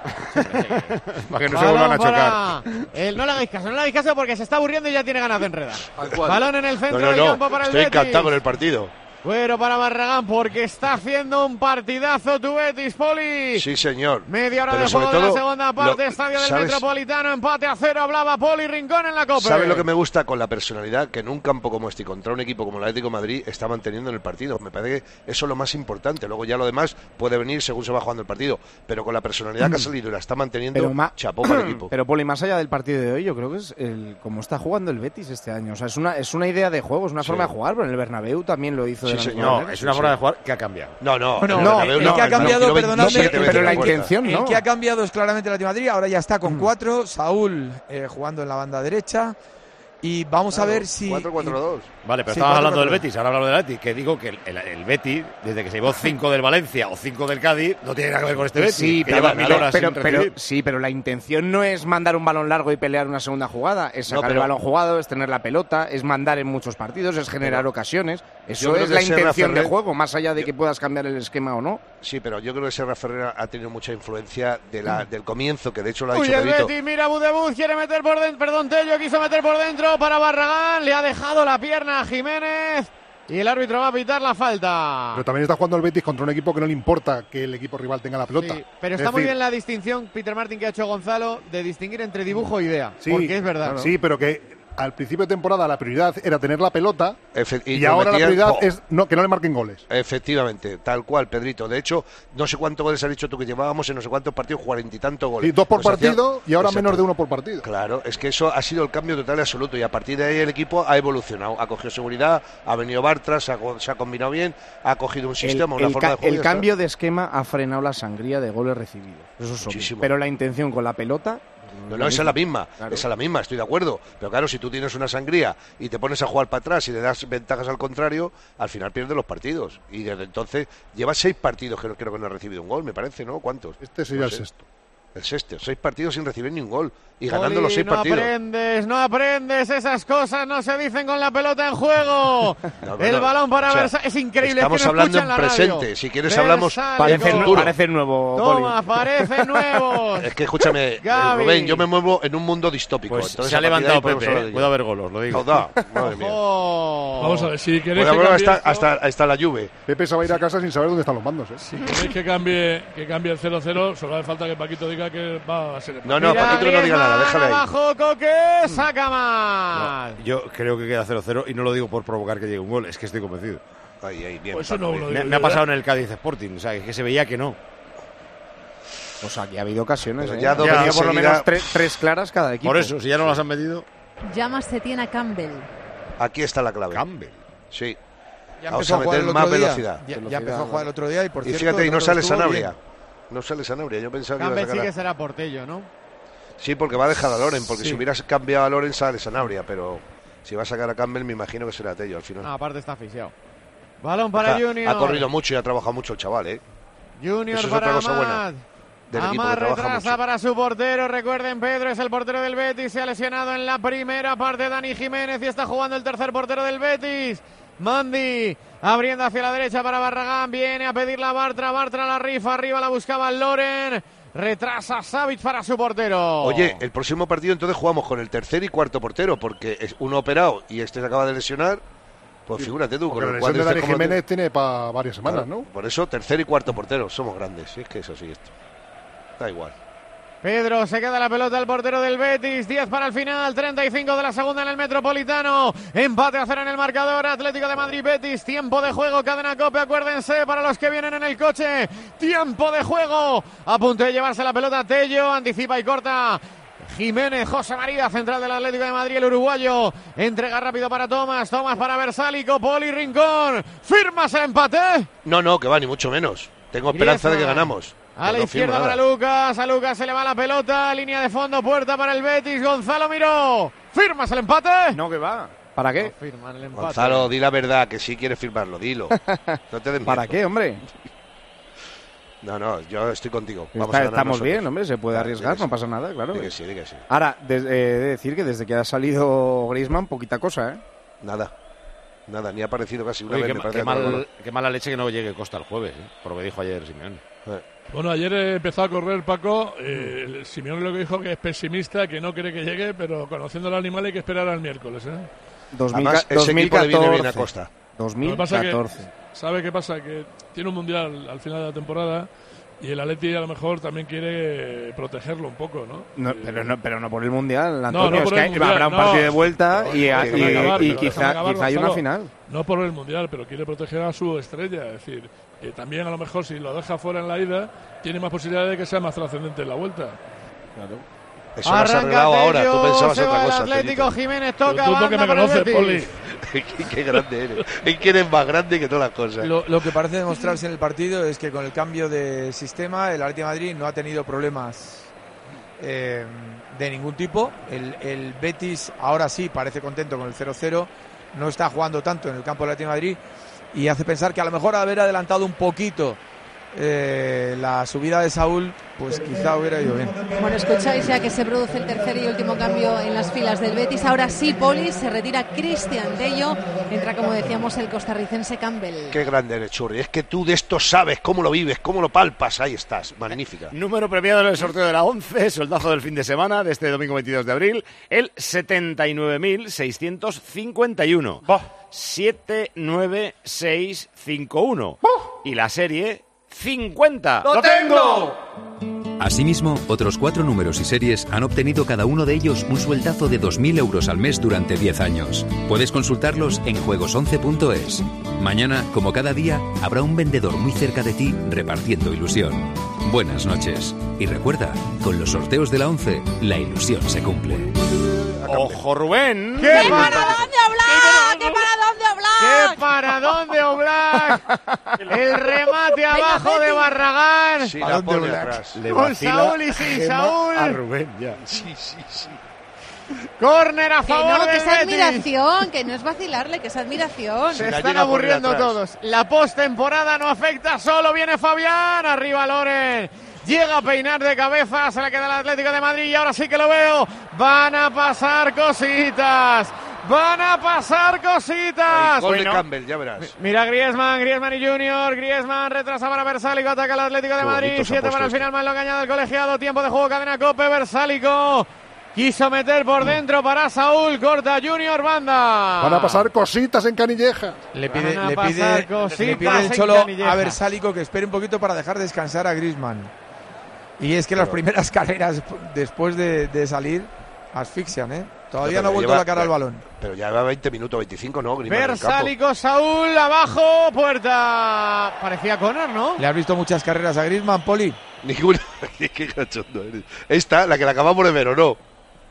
Para que no se vuelvan a Balón chocar. para- El- no le hagáis caso, no le hagáis caso porque se está aburriendo y ya tiene ganas de enredar. Tal cual. Balón en el No, centro no, del no. campo para el Estoy Betis. encantado con el partido. Bueno, para Barragán porque está haciendo un partidazo tu Betis, Poli. Sí, señor. Media hora Pero de sobre juego de la todo, segunda parte, lo- estadio del ¿sabes? Metropolitano, empate a cero, hablaba Poli Rincón en la Copa. ¿Sabes lo que me gusta con la personalidad que en un campo como este y contra un equipo como el Atlético de Madrid está manteniendo en el partido? Me parece que eso es lo más importante. Luego ya lo demás puede venir según se va jugando el partido. Pero con la personalidad que ha salido y la está manteniendo, Pero, ma- chapó para el equipo. pero Poli, más allá del partido de hoy, yo creo que es el cómo está jugando el Betis este año. O sea, es una, es una idea de juego, es una Sí. forma de jugar, pero en el Bernabéu también lo hizo de Sí, la misma señor. manera. No, es una forma de jugar que ha cambiado. No, no, Bueno, el no, Bernabéu el no, que ha el Bernabéu cambiado, tiró perdonadme, veintisiete pero veces la la puerta. intención El no. que ha cambiado es claramente el Atlético de Madrid. Ahora ya está con cuatro. Saúl eh, jugando en la banda derecha. Y vamos a ver si. cuatro cuatro dos. Vale, pero Sí, estabas cuatro, hablando del cuatro. Betis, ahora hablamos del Betis, que digo que el, el, el Betis, desde que se llevó cinco del Valencia o cinco del Cádiz, no tiene nada que ver con este Betis. Sí, que pero, lleva mil pero- horas pero- sin pero- recibir. sí, pero la intención no es mandar un balón largo y pelear una segunda jugada, es No, sacar pero- el balón jugado, es tener la pelota, es mandar en muchos partidos, es generar Pero- ocasiones. Eso yo creo es que la Serra intención de Ferrer- juego, más allá de que puedas cambiar el esquema o no. Sí, pero yo creo que Serra Ferrer ha tenido mucha influencia de la, del comienzo, que de hecho lo ha Uy, dicho el Pedrito. Betis, mira Budebuz, quiere meter por dentro, perdón, Tello quiso meter por dentro para Barragán, le ha dejado la pierna a Jiménez y el árbitro va a pitar la falta. Pero también está jugando el Betis contra un equipo que no le importa que el equipo rival tenga la pelota. Sí, pero Es está muy decir, bien la distinción, Peter Martin, que ha hecho Gonzalo, de distinguir entre dibujo e idea, Sí, porque es verdad. Sí, pero que al principio de temporada la prioridad era tener la pelota Efe y, y ahora la metían, prioridad oh, es no, que no le marquen goles. Efectivamente, tal cual, Pedrito. De hecho, no sé cuántos goles has dicho tú que llevábamos en no sé cuántos partidos, cuarenta y tantos goles. Sí, dos por Pues partido hacía... y ahora Exacto. menos de uno por partido. Claro, es que eso ha sido el cambio total y absoluto y a partir de ahí el equipo ha evolucionado, ha cogido seguridad, ha venido Bartra, se ha, se ha combinado bien, ha cogido un sistema, el, una el forma ca de jugar. El cambio de esquema ha frenado la sangría de goles recibidos. Eso es obvio. Pero la intención con la pelota... No, no, esa es la misma, claro. esa es la misma, estoy de acuerdo. Pero claro, si tú tienes una sangría y te pones a jugar para atrás y le das ventajas al contrario, al final pierdes los partidos. Y desde entonces lleva seis partidos que no creo que no ha recibido un gol, me parece, ¿no? ¿Cuántos? Este sería no el sé. sexto. El sexto, seis partidos sin recibir ni un gol y Poli, ganando los seis no partidos. No aprendes, no aprendes, esas cosas no se dicen con la pelota en juego. No, el no, balón para o sea, Versálico, es increíble. Estamos es que no hablando en la presente, radio. si quieres Versálico. hablamos parece, futuro. parece nuevo. Toma, Poli. parece nuevo. Es que escúchame, Gaby. Rubén, yo me muevo en un mundo distópico. Pues entonces, se ha a partir de ahí levantado podemos Pepe, hablar ¿eh? de Puede ello. haber golos, lo digo. Joder, madre mía. Vamos a ver, si queréis Puede que haber cambie hasta, esto- hasta, hasta la Juve. Pepe se va a ir a casa sin saber dónde están los mandos. ¿eh? Si queréis que cambie, que cambie el cero cero, solo hace falta que Paquito diga que va a ser el No, no, Mira, Paquito no diga nada, déjale ahí. abajo, Coque, saca más. No, yo creo que queda cero cero y no lo digo por provocar que llegue un gol, es que estoy convencido. Ahí, ahí, bien. Pues eso no lo Me, digo me ha yo, pasado ¿eh? en el Cádiz Sporting, o sea, que se veía que no. O sea, aquí ha habido ocasiones. Pero ¿eh? ya Ha dos tenido veces por lo seguida- menos tres, tres claras cada equipo. Por eso, si ya no las han metido. Llama Setién a Campbell. Aquí está la clave. Campbell. Sí. Ya Vamos empezó a a jugar meter el más otro día. velocidad. Ya, ya Velocidad, empezó a jugar el otro día y por Y cierto, fíjate, y el no otro sale estuvo Sanabria. bien. No sale Sanabria. Yo pensaba que iba a Campbell sí sacar que a... será Portello, ¿no? Sí, porque va a dejar a Loren, porque Sí. si hubieras cambiado a Loren sale Sanabria, pero si va a sacar a Campbell me imagino que será Tello al final. Ah, aparte está asfixiado. Balón para ha, Junior. ha corrido mucho y ha trabajado mucho el chaval, ¿eh? Junior Eso es para otra cosa buena Amat. del equipo, que Amat trabaja retrasa mucho. para su portero. Recuerden, Pedro es el portero del Betis. Se ha lesionado en la primera parte Dani Jiménez y está jugando el tercer portero del Betis. Mandi abriendo hacia la derecha para Barragán. Viene a pedir la Bartra. Bartra la rifa. Arriba la buscaba Loren. Retrasa Savic para su portero. Oye, el próximo partido entonces jugamos con el tercer y cuarto portero, porque es uno operado y este se acaba de lesionar. Pues figúrate tú, Porque con la el lesión de cuadro Dani este como lo Jiménez tiene para varias tiene. semanas, Claro, ¿no? Por eso, tercer y cuarto portero, somos grandes. Si es que eso sí, esto. Da igual. Pedro se queda la pelota al portero del Betis. diez para el final, treinta y cinco de la segunda en el Metropolitano. Empate a cero en el marcador. Atlético de Madrid Betis. Tiempo de juego, cadena Cope. Acuérdense para los que vienen en el coche. Tiempo de juego. A punto de llevarse la pelota Tello. Anticipa y corta. Jiménez, José María, central del Atlético de Madrid, el uruguayo. Entrega rápido para Tomás. Tomás para Versálico. Poli Rincón. ¿Firmas el empate? No, no, que va, ni mucho menos. Tengo esperanza de que Griezmann. ganamos. A No, la no izquierda firmo para nada. Lucas, a Lucas se le va la pelota, línea de fondo, puerta para el Betis, Gonzalo Miró. ¿Firmas el empate? No, que va. ¿Para qué? No firman el empate. Gonzalo, di la verdad, que sí quieres firmarlo, dilo. No te des ¿Para miedo. qué, hombre? No, no, yo estoy contigo. Vamos Está- a ganar estamos nosotros. bien, hombre, se puede Claro, arriesgar, di que no sí. pasa nada, claro. Di que sí, di que sí. Ahora, des- eh, he de decir que desde que ha salido Griezmann, poquita cosa, ¿eh? Nada. Nada, ni ha aparecido casi una Oye, vez. qué, me ma- parece qué que mal- no, no. qué mala leche que no llegue Costa el jueves, ¿eh? por lo que dijo ayer Simeone. Bueno, ayer empezó a correr Paco. Eh, el Simeone lo que dijo que es pesimista, que no cree que llegue, pero conociendo al animal hay que esperar al miércoles, ¿eh? dos mil Además, ese equipo le viene bien a Costa. Lo que pasa dos mil que, catorce. ¿sabe qué pasa? Que tiene un mundial al final de la temporada y el Atleti a lo mejor también quiere protegerlo un poco, ¿no? No, pero, no, pero no por el Mundial, No, Antonio. no por es que el Mundial, habrá un no. partido de vuelta y, No, a- déjame y- acabar, y pero déjame quizá, acabar, quizá hay una Gonzalo. final. No por el Mundial, pero quiere proteger a su estrella. Es decir, que también a lo mejor si lo deja fuera en la ida, tiene más posibilidades de que sea más trascendente en la vuelta. Claro. Eso lo has arreglado ahora, tú pensabas se va otra el cosa. Atlético, Tellito. Jiménez toca, Pero tú porque banda me para el conoces, Betis. Poli. Qué grande eres. Es que eres más grande que todas las cosas. Lo, lo que parece demostrarse en el partido es que con el cambio de sistema el Atlético de Madrid no ha tenido problemas eh, de ningún tipo. El, el Betis ahora sí parece contento con el cero cero, no está jugando tanto en el campo del Atlético de Madrid y hace pensar que a lo mejor haber adelantado un poquito eh, la subida de Saúl, pues quizá hubiera ido bien. Bueno, escucháis ya que se produce el tercer y último cambio en las filas del Betis. Ahora sí, Poli, se retira Cristian Tello. Entra, como decíamos, el costarricense Campbell. Qué grande eres, Churri. Es que tú de esto sabes cómo lo vives, cómo lo palpas. Ahí estás. Magnífica. Número premiado en el sorteo de la once, soldazo del fin de semana de este domingo veintidós de abril, el setenta y nueve mil seiscientos cincuenta y uno. siete nueve seis cinco uno. Y la serie cincuenta. ¡Lo tengo! Asimismo, otros cuatro números y series han obtenido cada uno de ellos un sueldazo de dos mil euros al mes durante diez años. Puedes consultarlos en juegos once punto es. Mañana, como cada día, habrá un vendedor muy cerca de ti repartiendo ilusión. Buenas noches. Y recuerda, con los sorteos de la once, la ilusión se cumple. ¡Ojo, Rubén! ¿Qué, ¿Qué para dónde hablar? ¿Qué para dónde hablar? ¿Qué para dónde Oblak? El remate abajo de Barragán. Sí, la pone atrás. Con Saúl y sin Saúl. A Rubén, ya. Sí, sí, sí. Córner a Que favor no, que del es Betis. admiración, que no es vacilarle, que es admiración. Se están aburriendo todos. La postemporada no afecta, solo viene Fabián. Arriba Loren. Llega a peinar de cabeza, se le queda el Atlético de Madrid y ahora sí que lo veo. Van a pasar cositas. Van a pasar cositas. Gol de Campbell, ya verás. Mira Griezmann, Griezmann y Junior. Griezmann retrasa para Versálico, ataca al Atlético de Qué Madrid. bonito se ha Siete para el puesto final, más lo que añade el colegiado. Tiempo de juego, cadena Cope. Versálico quiso meter por dentro para Saúl. Corta Junior, banda. Van a pasar cositas en Canilleja. Le pide, Van a le pasar pide, cositas le pide el en Cholo Canilleja. a Versálico que espere un poquito para dejar descansar a Griezmann. Y es que las primeras carreras después de, de salir asfixian, ¿eh? Todavía Pero no ha vuelto lleva- la cara al balón. Pero ya va veinte minutos, veinticinco, ¿no? Griezmann en el campo. Versálico, Saúl, abajo, puerta. Parecía Connor, ¿no? ¿Le has visto muchas carreras a Griezmann, Poli? Ninguna. Qué cachondo eres. Esta, la que la acabamos de ver, ¿o no?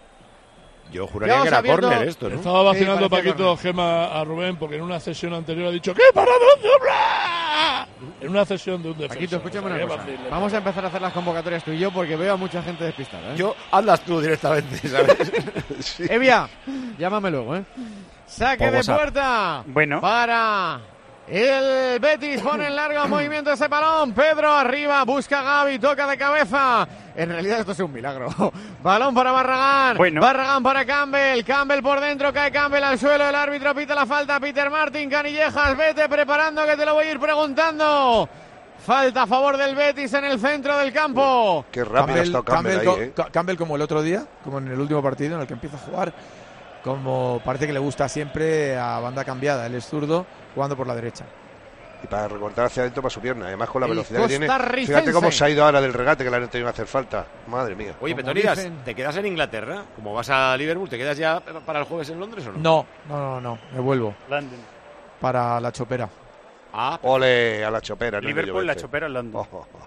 Yo Ya juraría os que era abierto- córner esto, ¿no? Estaba vacilando Sí, parecía Paquito Gema a Rubén porque en una sesión anterior ha dicho ¿qué para dónde hablar? En una sesión de un defensa. Paquito, escúchame O sea, una qué cosa. vacile. Vamos a empezar a hacer las convocatorias tú y yo porque veo a mucha gente despistada. ¿eh? Yo, andas tú directamente, ¿sabes? Sí. Evia, llámame luego, ¿eh? Saque Por de WhatsApp. puerta. Bueno. Para el Betis, pone en largo movimiento ese balón. Pedro arriba, busca a Gavi, toca de cabeza. En realidad esto es un milagro. Balón para Barragán. Bueno. Barragán para Campbell. Campbell por dentro, cae Campbell al suelo. El árbitro pita la falta. Peter Martin, Canillejas, vete preparando que te lo voy a ir preguntando. Falta a favor del Betis en el centro del campo. Qué rápido ha Campbell, estado Campbell, Campbell ahí, ¿eh? co- Campbell como el otro día, como en el último partido en el que empieza a jugar, como parece que le gusta siempre a banda cambiada. Él es zurdo, jugando por la derecha. Y para recortar hacia adentro para su pierna. Además, con la El velocidad que tiene. costarricense. Fíjate cómo se ha ido ahora del regate que le han tenido que hacer falta. Madre mía. Oye, Como Petonidas, dicen- ¿te quedas en Inglaterra? Como vas a Liverpool, ¿te quedas ya para el jueves en Londres o no? No, no, no, no, me vuelvo London. para la chopera. Ah, Ole a la chopera. no Liverpool, el la Llobete. chopera, London. Oh, oh, oh.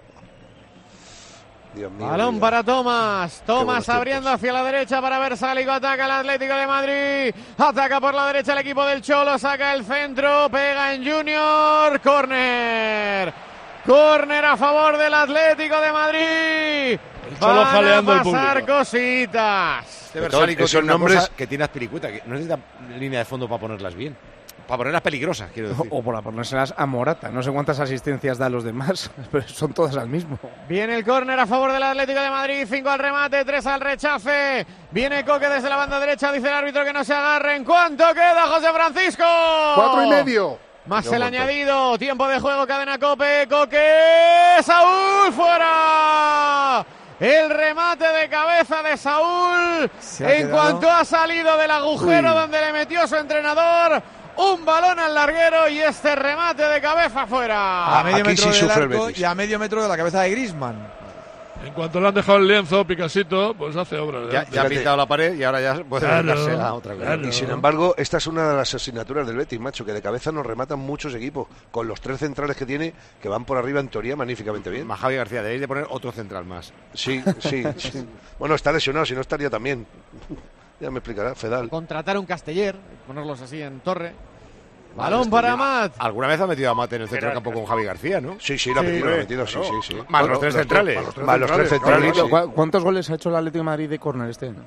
Dios mío. Balón Dios. para Tomás. Tomás buenos abriendo tiempos. hacia la derecha para Versálico. Ataca el Atlético de Madrid. Ataca por la derecha el equipo del Cholo. Saca el centro. Pega en Junior. Córner. Córner a favor del Atlético de Madrid. El Cholo Van jaleando a al pasar público. cositas. este Petón, Versálico esos tiene una nombres- cosa que tiene Azpilicueta, que no necesita línea de fondo para ponerlas bien. Para ponerlas peligrosas, quiero decir. O por ponérselas a Morata. No sé cuántas asistencias da a los demás, pero son todas al mismo. Viene el córner a favor del Atlético de Madrid. Cinco al remate, tres al rechace. Viene Coque desde la banda derecha. Dice el árbitro que no se agarren. ¿Cuánto queda, José Francisco? Cuatro y medio. Más Ya el un montón. añadido. Tiempo de juego, cadena Cope. Coque. Saúl fuera. El remate de cabeza de Saúl. Se ha En quedado- cuanto ha salido del agujero Uy. donde le metió su entrenador. Un balón al larguero y este remate de cabeza fuera. A medio aquí metro sí del sufre el arco Betis. y a medio metro de la cabeza de Griezmann. En cuanto le han dejado el lienzo, Picasito, pues hace obras. Ya, ya ha pintado la pared y ahora ya puede Claro, dedicarse a otra cosa. claro. Y sin embargo, esta es una de las asignaturas del Betis, macho, que de cabeza nos rematan muchos equipos, con los tres centrales que tiene, que van por arriba en teoría magníficamente bien. Más Javi García, debéis de poner otro central más. Sí, sí, sí. Bueno, está lesionado, si no estaría también. Ya me explicará, Fedal. Contratar un Casteller, ponerlos así en torre. Balón para Amat. ¿Alguna vez ha metido a Mate en el centro del Era- campo con Javi García, no? Sí, sí, la ha Sí, metido, la ha hombre, metido, sí, claro. sí, sí. Más los Bueno, tres centrales. Más los tres, más los tres centrales, Pablito, sí. ¿cu- ¿cuántos goles ha hecho el Atlético de Madrid de córner este año?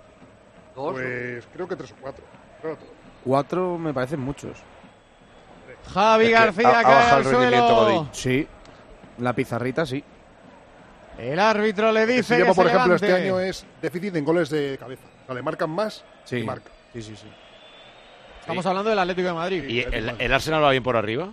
Pues creo que tres o cuatro. Creo que- Cuatro me parecen muchos. Javi Es que García ha- ha cae bajado al el rendimiento, suelo. Godín. Sí. La pizarrita, sí. El árbitro le El dice Sillema, que por se ejemplo, levante. este año es déficit en goles de cabeza. O sea, le marcan más Sí. y marca. Sí, sí, sí. Estamos hablando del Atlético de Madrid. ¿Y el, el Arsenal va bien por arriba?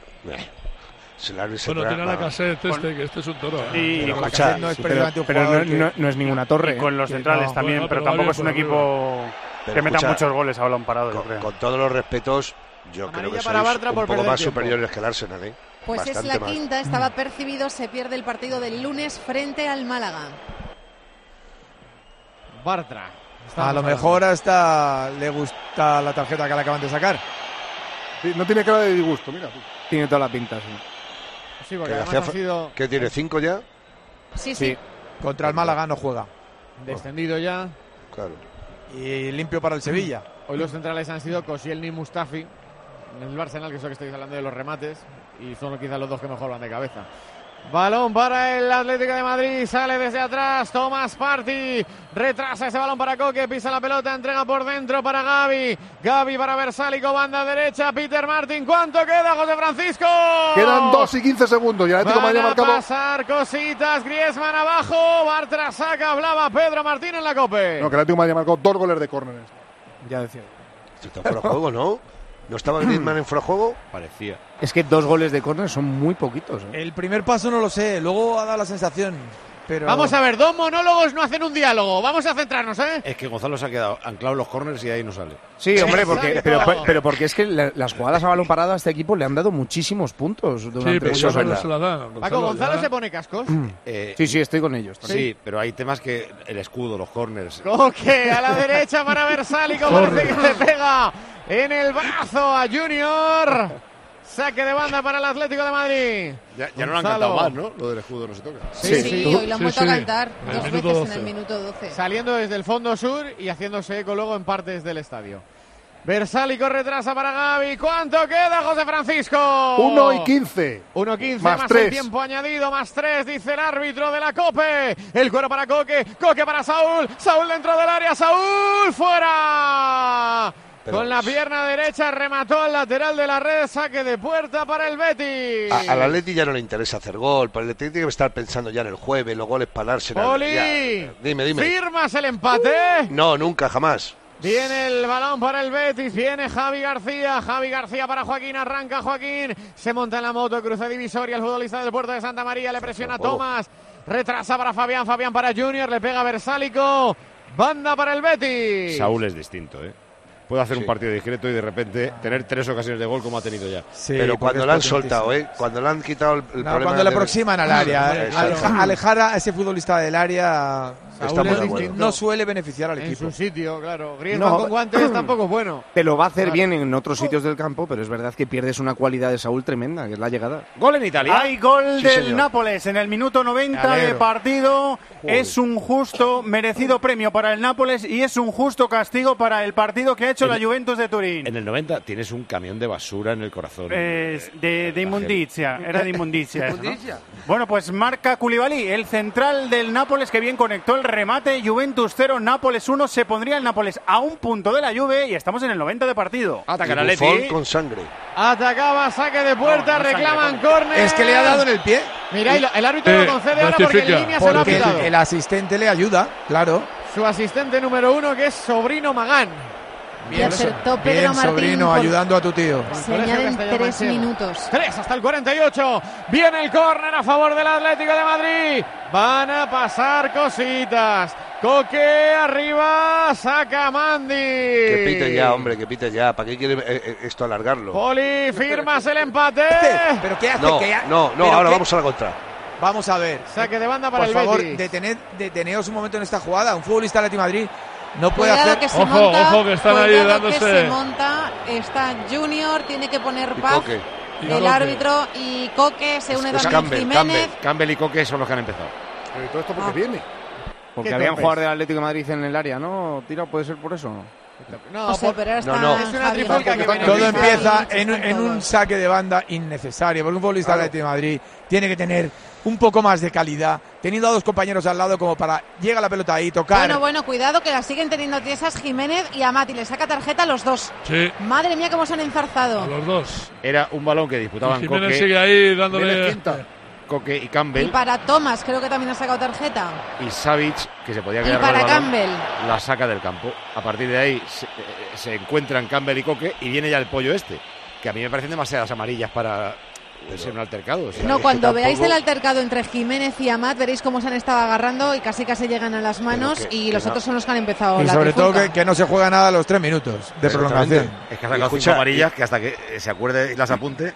Se la- se Bueno, tra- tiene a la va. cassette este, que este es un toro. ¿eh? Y, Pero escucha, Lacazette no es Sí, precisamente pero un pero jugador no, que- no- no es ninguna torre. y con los ¿eh? centrales no, también, bueno, pero pero tampoco va es un bien por equipo Pero que meta escucha, muchos goles a balón parado, yo Con, creo. con todos los respetos, yo creo Amarilla que para sois Bartra un por poco perder más tiempo. superiores que el Arsenal, ¿eh? Pues es Bastante la mal. quinta, estaba percibido, se pierde el partido del lunes frente al Málaga. Bartra. A Estamos lo hablando. mejor hasta le gusta la tarjeta que le acaban de sacar. Sí, no tiene cara de disgusto, mira tú. Tiene toda la pinta, sí. Sí, porque Que además hacía ha fa- sido ¿Qué tiene? ¿Cinco ya? Sí, sí. Contra el Málaga no juega. descendido ya. Claro. Y limpio para el Sevilla. Hoy los centrales han sido Koscielny y Mustafi. En el Arsenal, que es lo que estáis hablando de los remates. Y son quizás los dos que mejor van de cabeza. Balón para el Atlético de Madrid, sale desde atrás, Thomas Partey, retrasa ese balón para Coque, pisa la pelota, entrega por dentro para Gavi, Gavi para Versálico, banda derecha, Peter Martin, ¿cuánto queda, José Francisco? Quedan dos y quince segundos y el Atlético de Van Madrid ha a marcado. pasar cositas, Griezmann abajo, Bartra saca, hablaba Pedro Martín en la Cope. No, que el Atlético de Madrid ha marcado dos goles de córner. Ya decía. Esto está fuera de juego, ¿no? ¿No estaba Griezmann en fuera de juego? Parecía. Es que dos goles de córner son muy poquitos. ¿eh? El primer paso no lo sé, luego ha dado la sensación. Pero... Vamos a ver, dos monólogos no hacen un diálogo, vamos a centrarnos, ¿eh? Es que Gonzalo se ha quedado anclado en los corners y ahí no sale. Sí, hombre, porque, Exacto. pero, pero porque es que la- las jugadas a balón parado a este equipo le han dado muchísimos puntos durante Sí, pero muchos ya no años. se la da. Paco Gonzalo se pone cascos. Eh, Sí, sí, estoy con ellos. sí, pero hay temas que el escudo, los corners. Coque a la derecha para Versálico, parece que le pega en el brazo a Junior. Saque de banda para el Atlético de Madrid. Ya, ya no lo han Gonzalo. cantado más, ¿no? Lo del escudo no se toca. Sí, sí, hoy lo han Sí, vuelto sí. a cantar En el dos minuto veces doce. en el minuto doce. Saliendo desde el fondo sur y haciéndose eco luego en partes del estadio. Versálico retrasa para Gavi. ¿Cuánto queda, José Francisco? Uno y quince. uno quince Más más, tres. el tiempo añadido, más tres, dice el árbitro de la Cope. El cuero para Coque, Coque para Saúl, Saúl dentro del área, Saúl fuera. Pero- Con la pierna derecha remató al lateral de la red, saque de puerta para el Betis. A- Al Atleti ya no le interesa hacer gol, pero el Atleti tiene que estar pensando ya en el jueves, los goles para Arsenal. Poli, Ya. Dime, dime. ¿firmas el empate? No, nunca, jamás. Viene el balón para el Betis, viene Javi García, Javi García para Joaquín, arranca Joaquín, se monta en la moto, cruza divisoria, el futbolista del Puerto de Santa María, le presiona a Tomás, retrasa para Fabián, Fabián para Junior, le pega Versálico, banda para el Betis. Saúl es distinto, ¿eh? Puede hacer Sí. un partido discreto y de repente tener tres ocasiones de gol como ha tenido ya. Sí, pero porque cuando es le han potentísimo. soltado, ¿eh? Cuando le han quitado el, el No, problema... cuando le de- aproximan al área, eh, Exacto. aleja- alejar a ese futbolista del área Estamos Saúl de es acuerdo. distinto. No suele beneficiar al En equipo. su sitio, claro. Griezmann No. con guantes tampoco es bueno. Te lo va a hacer Claro. bien en otros sitios del campo, pero es verdad que pierdes una cualidad de Saúl tremenda, que es la llegada. Gol en Italia. Hay gol Sí, del señor. Nápoles en el minuto noventa Me de alegro. partido. Joder. Es un justo, merecido premio para el Nápoles y es un justo castigo para el partido que ha hecho En- la Juventus de Turín. En el noventa tienes un camión de basura en el corazón. Es de, de inmundicia, era de inmundicia. eso, ¿no? Inmundicia. Bueno, pues marca Koulibaly, el central del Nápoles, que bien conectó el remate. Juventus cero, Nápoles uno. Se pondría el Nápoles a un punto de la Juve y estamos en el noventa de partido. Ataca el Y Buffon Atleti. con sangre. Atacaba, saque de puerta, No, no reclaman sangre, córner. Es que le ha dado en el pie. Mira, y lo- el árbitro Sí, lo concede ahora porque en rectifica. línea se lo ha Porque pitado. el, el asistente le ayuda, claro. Su asistente número uno, que es Sobrino Magán. Y acertó Pedro Bien, Martín. sobrino, por- ayudando a tu tío. Se añaden tres minutos. Tres hasta el cuarenta y ocho. Viene el córner a favor del Atlético de Madrid. Van a pasar cositas. Coque arriba, saca Mandy. Que pite ya, hombre, que pite ya. ¿Para qué quiere eh, eh, esto alargarlo? Poli, firmas el empate. ¿Pero qué hace? No, ¿Qué ha- no, no, pero ahora qué- vamos a la contra. Vamos a ver. Saque de banda para Por el favor, Betis. detened, deteneos un momento en esta jugada. Un futbolista del Atlético de Madrid no puede Cuidado hacer... que se Ojo, monta. ojo, que están ahí cuidado dándose. que se monta. Está Junior, tiene que poner Y paz. Coque. Y El Coque. árbitro y Coque se une Es también Campbell, Jiménez. Campbell. Campbell y Coque son los que han empezado. Pero ¿y todo esto porque Ah. viene? Porque ¿Qué había un topes? jugador del Atlético de Madrid en el área, ¿no? Tira, puede ser por eso. No, No sé, por- pero ahora No, está no. Es una Javi trifulca que López. viene Todo Ahí empieza están en, en un todos. saque de banda innecesario, porque un futbolista del Atlético de Madrid tiene que tener un poco más de calidad, teniendo a dos compañeros al lado como para llega la pelota ahí, tocar. Bueno, bueno, cuidado que la siguen teniendo tiesas Jiménez y Amati. Le saca tarjeta a los dos. Sí, Madre mía, cómo se han a enzarzado. los dos. Era un balón que disputaban Y Jiménez Coque, sigue ahí Viene dándole. quinta. Coque y Y Campbell. para Thomas, creo que también ha sacado tarjeta. Y Savic, que se podía Y quedar con para el balón, Campbell. la saca del campo. A partir de ahí se, eh, se encuentran Campbell y Coque y viene ya el pollo este, que a mí me parecen demasiadas amarillas para ser un altercado. o sea, No, es que cuando veáis tampoco- el altercado entre Jiménez y Amat, veréis cómo se han estado agarrando y casi casi llegan a las manos que- y que los no. otros son los que han empezado y la sobre todo trifulca. que, que no se juega nada a los tres minutos de prolongación. Es que ha sacado Escucha, cinco amarillas que hasta que se acuerde y las apunte.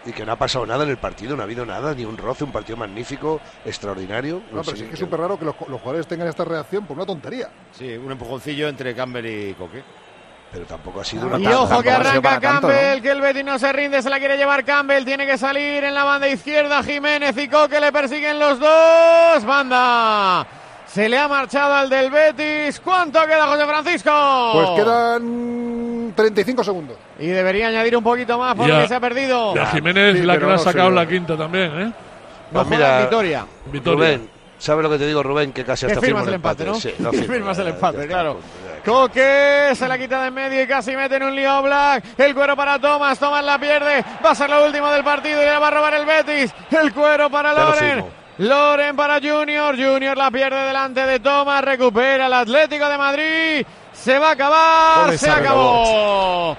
Y que no ha pasado nada en el partido, no ha habido nada, ni un roce, un partido magnífico, extraordinario. No, pero sí que es súper raro que los, los jugadores tengan esta reacción por una tontería. Sí, un empujoncillo entre Campbell y Coque. Pero tampoco ha sido una... Y ojo que arranca Campbell, que el Betis no se rinde, se la quiere llevar Campbell, tiene que salir en la banda izquierda Jiménez y Coque, le persiguen los dos, banda. Se le ha marchado al del Betis. ¿Cuánto queda, José Francisco? Pues quedan treinta y cinco segundos. Y debería añadir un poquito más porque Ya, se ha perdido. Y a Jiménez Sí, la que pero le ha no sacado sé. la quinta también, ¿eh? No Pues juega mira, en Vitoria. Vitoria. Rubén, ¿sabes lo que te digo, Rubén? Que casi Que hasta firmas firmo el empate, ¿no? Sí, Que lo firmo, firmas el ya, empate, ya está, claro. punto, ya. Coque se la quita de en medio y casi mete en un lío Black. El cuero para Thomas, Thomas la pierde. Va a ser lo último del partido y le va a robar el Betis. El cuero para Ya lo Loren. firmo. Loren para Junior. Junior la pierde delante de Thomas. Recupera el Atlético de Madrid. Se va a acabar. Joder, Se se acabó.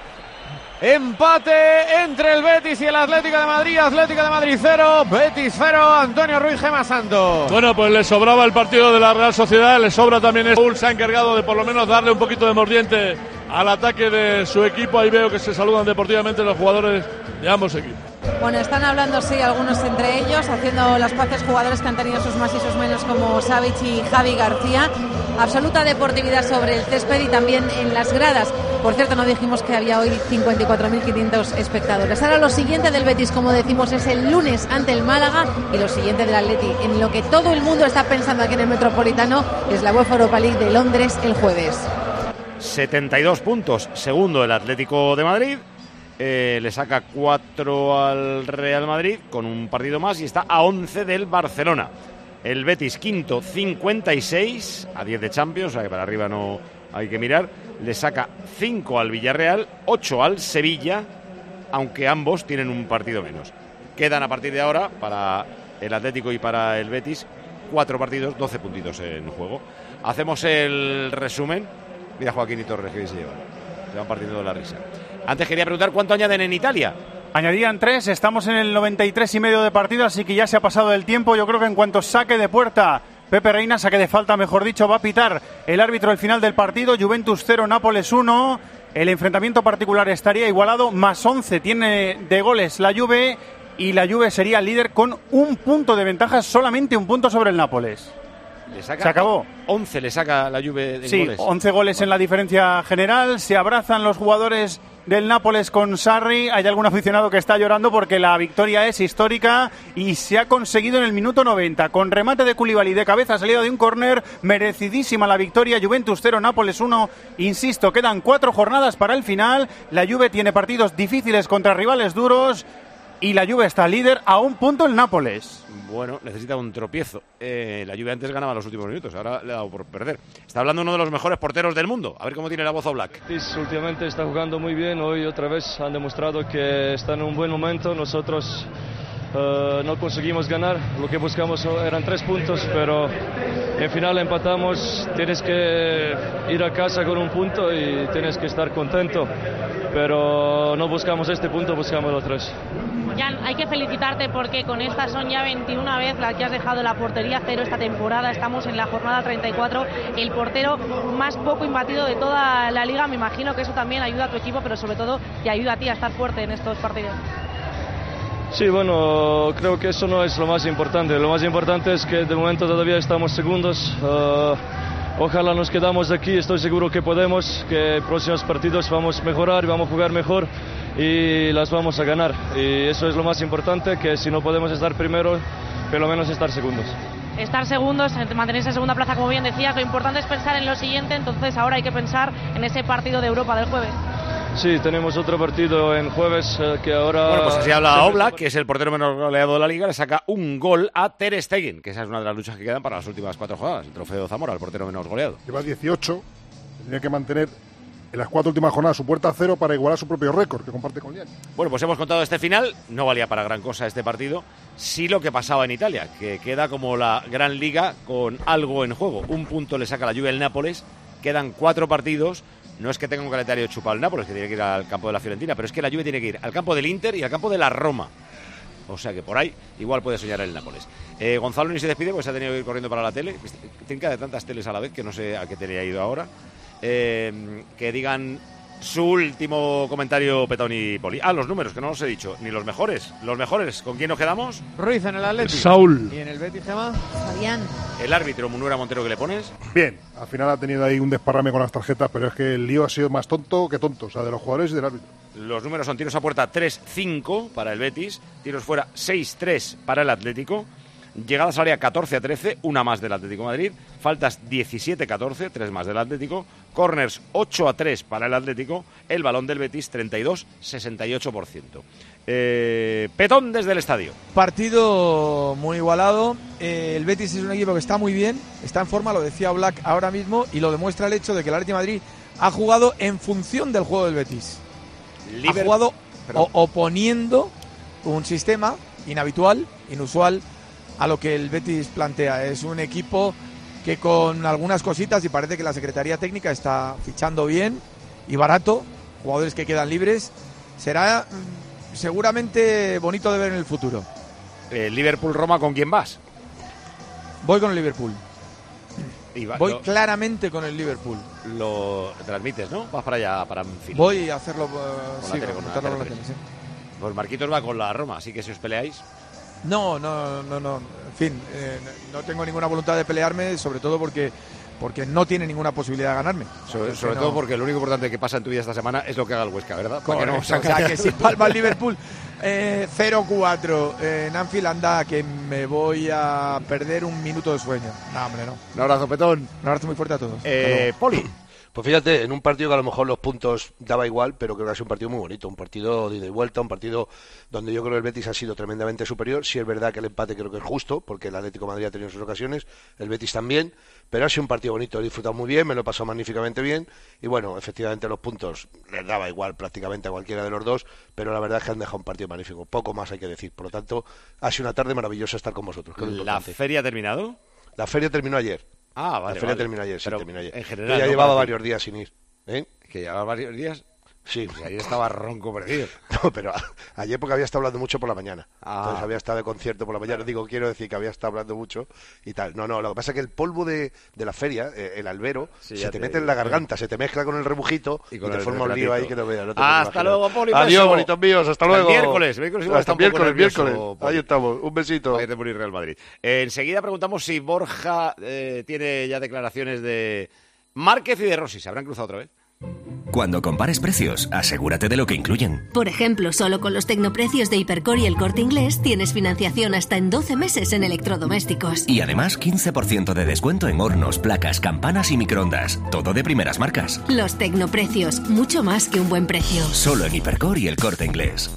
Empate entre el Betis y el Atlético de Madrid. Atlético de Madrid cero, Betis cero. Antonio Ruiz, Gema Santos. Bueno, pues le sobraba el partido de la Real Sociedad, le sobra también. Paul se ha encargado de por lo menos darle un poquito de mordiente al ataque de su equipo. Ahí veo que se saludan deportivamente los jugadores de ambos equipos. Bueno, están hablando, sí, algunos entre ellos, haciendo las paces, jugadores que han tenido sus más y sus menos, como Savic y Javi García. Absoluta deportividad sobre el césped y también en las gradas. Por cierto, no dijimos que había hoy cincuenta y cuatro mil quinientos espectadores. Ahora lo siguiente del Betis, como decimos, es el lunes ante el Málaga, y lo siguiente del Atleti, en lo que todo el mundo está pensando aquí en el Metropolitano, es la UEFA Europa League de Londres el jueves. setenta y dos puntos, segundo el Atlético de Madrid. Eh, le saca cuatro al Real Madrid con un partido más y está a once del Barcelona. El Betis quinto, cincuenta y seis, a diez de Champions, o sea que para arriba no hay que mirar. Le saca cinco al Villarreal, ocho al Sevilla, aunque ambos tienen un partido menos. Quedan a partir de ahora para el Atlético y para el Betis cuatro partidos, doce puntitos en juego. Hacemos el resumen. Mira Joaquín y Torres que se llevan. Se van partiendo de la risa. Antes quería preguntar cuánto añaden en Italia. Añadían tres, estamos en el noventa y tres y medio de partido, así que ya se ha pasado el tiempo. Yo creo que en cuanto saque de puerta Pepe Reina, saque de falta, mejor dicho, va a pitar el árbitro el final del partido. Juventus cero, Nápoles uno. El enfrentamiento particular estaría igualado, más once tiene de goles la Juve, y la Juve sería líder con un punto de ventaja, solamente un punto sobre el Nápoles. Le saca Se acabó. once le saca la Juve de Sí, goles. once goles en la diferencia general. Se abrazan los jugadores del Nápoles con Sarri. Hay algún aficionado que está llorando porque la victoria es histórica y se ha conseguido en el minuto noventa. Con remate de Koulibaly de cabeza, salida de un córner. Merecidísima la victoria. Juventus cero, Nápoles uno. Insisto, quedan cuatro jornadas para el final. La Juve tiene partidos difíciles contra rivales duros. Y la Juve está líder a un punto el Nápoles. Bueno, necesita un tropiezo. Eh, la Juve antes ganaba los últimos minutos, ahora le ha dado por perder. Está hablando uno de los mejores porteros del mundo. A ver cómo tiene la voz Oblak. Últimamente está jugando muy bien. Hoy otra vez han demostrado que está en un buen momento. Nosotros uh, no conseguimos ganar. Lo que buscamos eran tres puntos, pero en final empatamos. Tienes que ir a casa con un punto y tienes que estar contento. Pero no buscamos este punto, buscamos los tres. Jan, hay que felicitarte porque con esta son ya veintiuna vez las que has dejado la portería cero esta temporada. Estamos en la jornada treinta y cuatro, el portero más poco imbatido de toda la liga. Me imagino que eso también ayuda a tu equipo, pero sobre todo te ayuda a ti a estar fuerte en estos partidos. Sí, bueno, creo que eso no es lo más importante. Lo más importante es que de momento todavía estamos segundos. Uh, ojalá nos quedamos aquí, estoy seguro que podemos, que en próximos partidos vamos a mejorar y vamos a jugar mejor y las vamos a ganar. Y eso es lo más importante, que si no podemos estar primero, por lo menos estar segundos. Estar segundos, mantenerse en segunda plaza, como bien decías, lo importante es pensar en lo siguiente, entonces ahora hay que pensar en ese partido de Europa del jueves. Sí, tenemos otro partido en jueves eh, que ahora... Bueno, pues así habla Oblak, que es el portero menos goleado de la Liga, le saca un gol a Ter Stegen, que esa es una de las luchas que quedan para las últimas cuatro jornadas, el trofeo Zamora, el portero menos goleado. Lleva dieciocho, tendría que mantener en las cuatro últimas jornadas su puerta a cero para igualar su propio récord que comparte con Liani. Bueno, pues hemos contado este final, no valía para gran cosa este partido, sí lo que pasaba en Italia, que queda como la gran liga con algo en juego. Un punto le saca la Juve al Nápoles, quedan cuatro partidos. No es que tenga un calendario chupado el Nápoles, que tiene que ir al campo de la Fiorentina, pero es que la Juve tiene que ir al campo del Inter y al campo de la Roma. O sea que por ahí igual puede soñar el Nápoles. Eh, Gonzalo ni se despide porque se ha tenido que ir corriendo para la tele. Tiene de tantas teles a la vez que no sé a qué tele ha ido ahora. Eh, que digan Su último comentario, Petón y Poli. Ah, los números, que no los he dicho. Ni los mejores. Los mejores. ¿Con quién nos quedamos? Ruiz en el Atlético. Saúl. ¿Y en el Betis, Gemma? Fabián. El árbitro, Munuera Montero, ¿qué le pones? Bien, al final ha tenido ahí un desparrame con las tarjetas, pero es que el lío ha sido más tonto que tonto, o sea, de los jugadores y del árbitro. Los números son tiros a puerta tres cinco para el Betis, tiros fuera seis tres para el Atlético, llegadas al área catorce a trece, una más del Atlético de Madrid, faltas diecisiete a catorce, tres más del Atlético, corners ocho a tres para el Atlético, el balón del Betis treinta y dos sesenta y ocho por ciento. Eh, Petón desde el estadio. Partido muy igualado. Eh, el Betis es un equipo que está muy bien, está en forma, lo decía Black ahora mismo, y lo demuestra el hecho de que el Atlético de Madrid ha jugado en función del juego del Betis. Liber... Ha jugado o, oponiendo un sistema inhabitual, inusual, a lo que el Betis plantea. Es un equipo que con algunas cositas, y parece que la Secretaría Técnica está fichando bien y barato, jugadores que quedan libres, será seguramente bonito de ver en el futuro. Eh, Liverpool-Roma, ¿con quién vas? Voy con el Liverpool. Va, Voy lo, claramente con el Liverpool. Lo transmites, ¿no? Vas para allá, para Anfield. Voy a hacerlo, uh, con sí, la tele, con con la la tele, tele, sí. Pues Marquitos va con la Roma, así que si os peleáis... No, no, no, no. En fin, eh, no tengo ninguna voluntad de pelearme, sobre todo porque porque no tiene ninguna posibilidad de ganarme. Sobre, sobre no... todo porque lo único importante que pasa en tu vida esta semana es lo que haga el Huesca, ¿verdad? Correcto, no, o sea, que si palma el Liverpool eh, cero cuatro eh, en Anfield, anda, que me voy a perder un minuto de sueño. No, hombre, no. Un abrazo, Petón. Un abrazo muy fuerte a todos. Eh, Poli. Pues fíjate, en un partido que a lo mejor los puntos daba igual, pero creo que ha sido un partido muy bonito, un partido de ida y vuelta, un partido donde yo creo que el Betis ha sido tremendamente superior. Sí es verdad que el empate creo que es justo, porque el Atlético de Madrid ha tenido sus ocasiones, el Betis también, pero ha sido un partido bonito, he disfrutado muy bien, me lo he pasado magníficamente bien, y bueno, efectivamente los puntos les daba igual prácticamente a cualquiera de los dos, pero la verdad es que han dejado un partido magnífico, poco más hay que decir, por lo tanto, ha sido una tarde maravillosa estar con vosotros. ¿La feria ha terminado? La feria terminó ayer. Ah, vale. La feria vale. terminó ayer, sí, pero terminó ayer. En general, yo ya ¿no? llevaba Para varios días sin ir. ¿Eh? ¿Que llevaba varios días? Sí. Pues ayer estaba ronco perdido. No, pero ayer porque había estado hablando mucho por la mañana. Ah. Entonces había estado de concierto por la mañana. Digo, quiero decir que había estado hablando mucho y tal. No, no, lo que pasa es que el polvo de, de la feria, eh, el albero, sí, se te, te mete en la garganta, se te mezcla con el rebujito y, con y te el forma un lío ahí que no veas. No hasta luego, Poli. Adiós, bonitos míos, hasta luego. El miércoles, miércoles igual hasta está un poco miércoles, nervioso, miércoles. Poli. Ahí estamos, un besito. Vaya de morir Real Madrid. Eh, enseguida preguntamos si Borja eh, tiene ya declaraciones de Márquez y de Rossi. ¿Se habrán cruzado otra vez? Cuando compares precios, asegúrate de lo que incluyen. Por ejemplo, solo con los tecnoprecios de Hipercor y El Corte Inglés tienes financiación hasta en doce meses en electrodomésticos. Y además quince por ciento de descuento en hornos, placas, campanas y microondas. Todo de primeras marcas. Los tecnoprecios, mucho más que un buen precio. Solo en Hipercor y El Corte Inglés.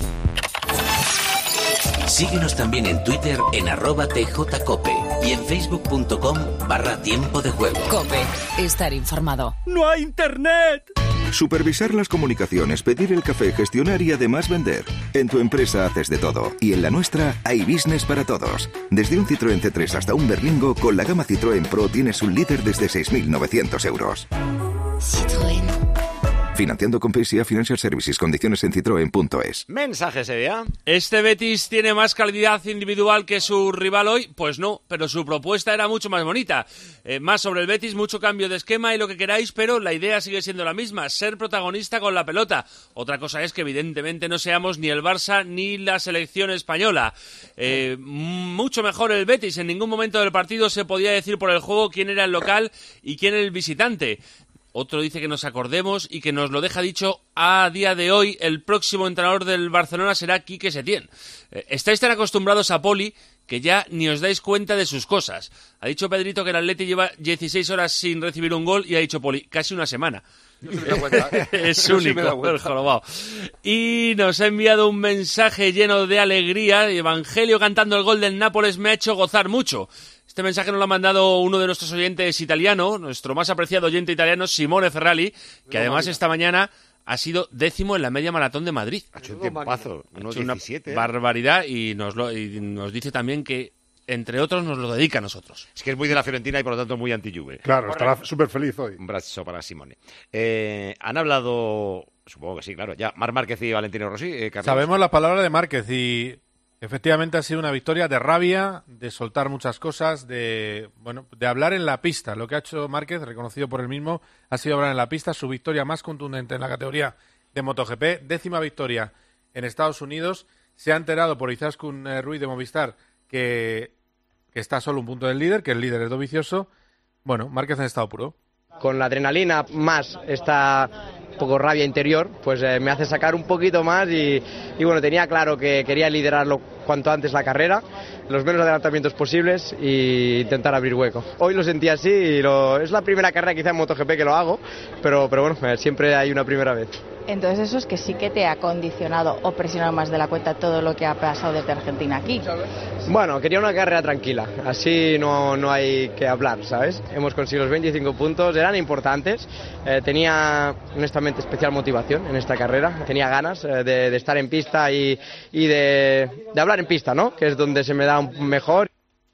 Síguenos también en Twitter en arroba tjcope y en facebook.com barra tiempo de juego. Cope, estar informado. ¡No hay internet! Supervisar las comunicaciones, pedir el café, gestionar y además vender. En tu empresa haces de todo. Y en la nuestra hay business para todos. Desde un Citroën C tres hasta un Berlingo, con la gama Citroën Pro tienes un líder desde seis mil novecientos euros. Citroën. Financiando con P S A Financial Services. Condiciones en citroen punto es. Mensaje, se vea. ¿Este Betis tiene más calidad individual que su rival hoy? Pues no, pero su propuesta era mucho más bonita. Eh, más sobre el Betis, mucho cambio de esquema y lo que queráis, pero la idea sigue siendo la misma, ser protagonista con la pelota. Otra cosa es que evidentemente no seamos ni el Barça ni la selección española. Eh, mucho mejor el Betis. En ningún momento del partido se podía decir por el juego quién era el local y quién el visitante. Otro dice que nos acordemos y que nos lo deja dicho a día de hoy. El próximo entrenador del Barcelona será Quique Setién. Eh, estáis tan acostumbrados a Poli que ya ni os dais cuenta de sus cosas. Ha dicho Pedrito que el Atleti lleva dieciséis horas sin recibir un gol y ha dicho Poli, casi una semana. No se me da cuenta. Es No se único, me da cuenta. el jorobado. Y nos ha enviado un mensaje lleno de alegría. Evangelio cantando el gol del Nápoles me ha hecho gozar mucho. Este mensaje nos lo ha mandado uno de nuestros oyentes italiano, nuestro más apreciado oyente italiano, Simone Ferrali, que además esta mañana ha sido décimo en la media maratón de Madrid. Ha hecho un tiempazo, Ha unos hecho una diecisiete, ¿eh? barbaridad y nos, lo, y nos dice también que, entre otros, nos lo dedica a nosotros. Es que es muy de la Fiorentina y por lo tanto muy anti-Juve. Claro, estará súper feliz hoy. Un brazo para Simone. Eh, han hablado, supongo que sí, claro, ya, Marc Márquez y Valentino Rossi. Eh, Carlos. Sabemos la palabra de Márquez y Efectivamente ha sido una victoria de rabia, de soltar muchas cosas, de bueno, de hablar en la pista. Lo que ha hecho Márquez, reconocido por él mismo, ha sido hablar en la pista. Su victoria más contundente en la categoría de MotoGP, décima victoria en Estados Unidos. Se ha enterado por Izaskun eh, Ruiz de Movistar que, que está solo un punto del líder, que el líder es Dovizioso. Bueno, Márquez en estado puro. Con la adrenalina más esta poco rabia interior, pues eh, me hace sacar un poquito más y, y bueno, tenía claro que quería liderarlo cuanto antes la carrera, los menos adelantamientos posibles e intentar abrir hueco. Hoy lo sentí así y lo, es la primera carrera quizá en MotoGP que lo hago, pero, pero bueno, eh, siempre hay una primera vez. Entonces eso es que sí que te ha condicionado o presionado más de la cuenta todo lo que ha pasado desde Argentina aquí. Bueno, quería una carrera tranquila, así no, no hay que hablar, ¿sabes? Hemos conseguido los veinticinco puntos, eran importantes, eh, tenía honestamente especial motivación en esta carrera, tenía ganas eh, de, de estar en pista y, y de, de hablar en pista, ¿no? Que es donde se me da un mejor.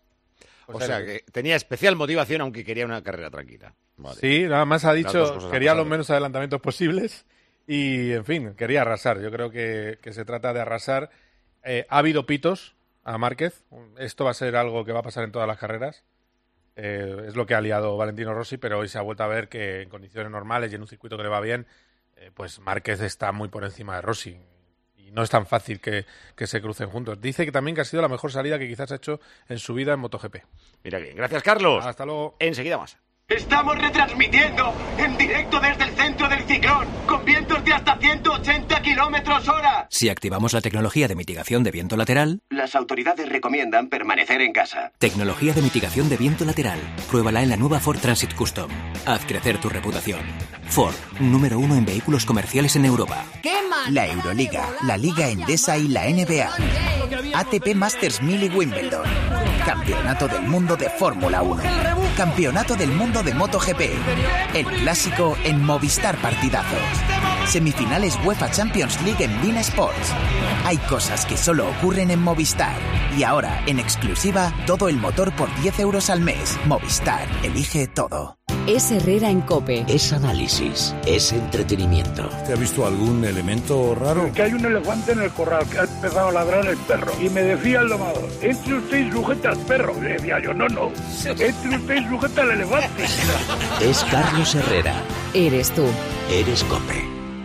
O sea, que tenía especial motivación aunque quería una carrera tranquila. Vale. Sí, nada más ha dicho, quería los menos adelantamientos posibles. Y, en fin, quería arrasar. Yo creo que, que se trata de arrasar. Eh, ha habido pitos a Márquez. Esto va a ser algo que va a pasar en todas las carreras. Eh, es lo que ha liado Valentino Rossi, pero hoy se ha vuelto a ver que en condiciones normales y en un circuito que le va bien, eh, pues Márquez está muy por encima de Rossi. Y no es tan fácil que, que se crucen juntos. Dice que también que ha sido la mejor salida que quizás ha hecho en su vida en MotoGP. Mira bien. Gracias, Carlos. Hasta luego. Enseguida más. Estamos retransmitiendo en directo desde el centro del ciclón, con vientos de hasta ciento ochenta kilómetros hora. Si activamos la tecnología de mitigación de viento lateral, las autoridades recomiendan permanecer en casa. Tecnología de mitigación de viento lateral. Pruébala en la nueva Ford Transit Custom. Haz crecer tu reputación. Ford, número uno en vehículos comerciales en Europa. La Euroliga, la Liga Endesa y la N B A. A T P Masters mil y Wimbledon. Campeonato del Mundo de Fórmula uno. Campeonato del Mundo de MotoGP. El clásico en Movistar Partidazos. Semifinales UEFA Champions League en Bein Sports. Hay cosas que solo ocurren en Movistar. Y ahora, en exclusiva, todo el motor por diez euros al mes. Movistar, elige todo. Es Herrera en COPE. Es análisis, es entretenimiento. ¿Te ha visto algún elemento raro? Que hay un elefante en el corral, que ha empezado a ladrar el perro. Y me decía el domador, entre usted y sujeta al perro. Le decía yo, no, no, entre usted y sujeta al elefante. Es Carlos Herrera. Eres tú. Eres COPE.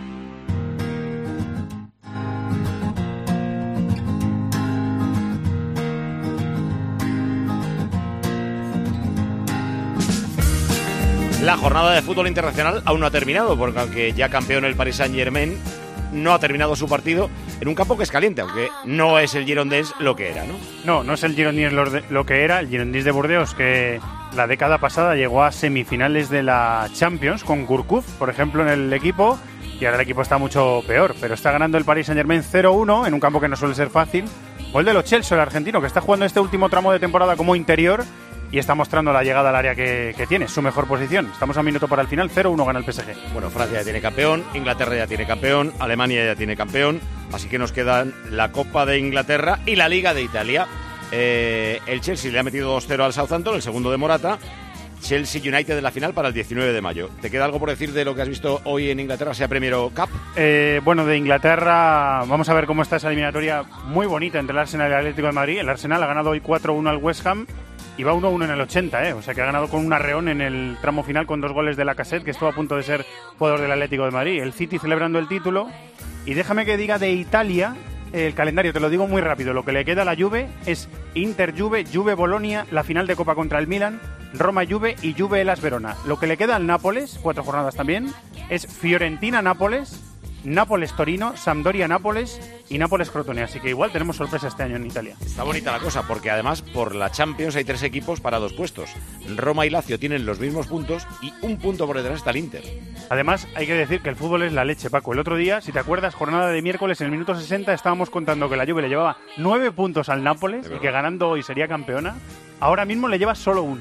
La jornada de fútbol internacional aún no ha terminado, porque aunque ya campeón el Paris Saint-Germain, no ha terminado su partido en un campo que es caliente, aunque no es el Girondins lo que era, ¿no? No, no es el Girondins lo, de, lo que era, el Girondins de Burdeos, que la década pasada llegó a semifinales de la Champions con Gourcuff, por ejemplo, en el equipo, y ahora el equipo está mucho peor, pero está ganando el Paris Saint-Germain cero uno en un campo que no suele ser fácil. Gol de Lo Celso, el argentino, que está jugando este último tramo de temporada como interior y está mostrando la llegada al área que, que tiene, su mejor posición. Estamos a un minuto para el final, cero uno gana el P S G. Bueno, Francia ya tiene campeón, Inglaterra ya tiene campeón, Alemania ya tiene campeón, así que nos quedan la Copa de Inglaterra y la Liga de Italia. Eh, el Chelsea le ha metido dos cero al Southampton, el segundo de Morata. Chelsea United en la final para el diecinueve de mayo. ¿Te queda algo por decir de lo que has visto hoy en Inglaterra, sea Premier o Cup? Eh, bueno, de Inglaterra vamos a ver cómo está esa eliminatoria muy bonita entre el Arsenal y el Atlético de Madrid. El Arsenal ha ganado hoy cuatro uno al West Ham y va uno uno en el ochenta, ¿eh? O sea que ha ganado con un arreón en el tramo final con dos goles de Lacazette, que estuvo a punto de ser jugador del Atlético de Madrid. El City celebrando el título. Y déjame que diga de Italia el calendario, te lo digo muy rápido. Lo que le queda a la Juve es Inter-Juve, Juve-Bolonia, la final de Copa contra el Milan, Roma-Juve y Juve-Elas Verona. Lo que le queda al Nápoles, cuatro jornadas también, es Fiorentina-Nápoles, Nápoles-Torino, Sampdoria-Nápoles y Nápoles-Crotone. Así que igual tenemos sorpresa este año en Italia. Está bonita la cosa, porque además por la Champions hay tres equipos para dos puestos. Roma y Lazio tienen los mismos puntos y un punto por detrás está el Inter. Además, hay que decir que el fútbol es la leche, Paco. El otro día, si te acuerdas, jornada de miércoles, en el minuto sesenta estábamos contando que la Juve le llevaba nueve puntos al Nápoles y que ganando hoy sería campeona. Ahora mismo le lleva solo uno.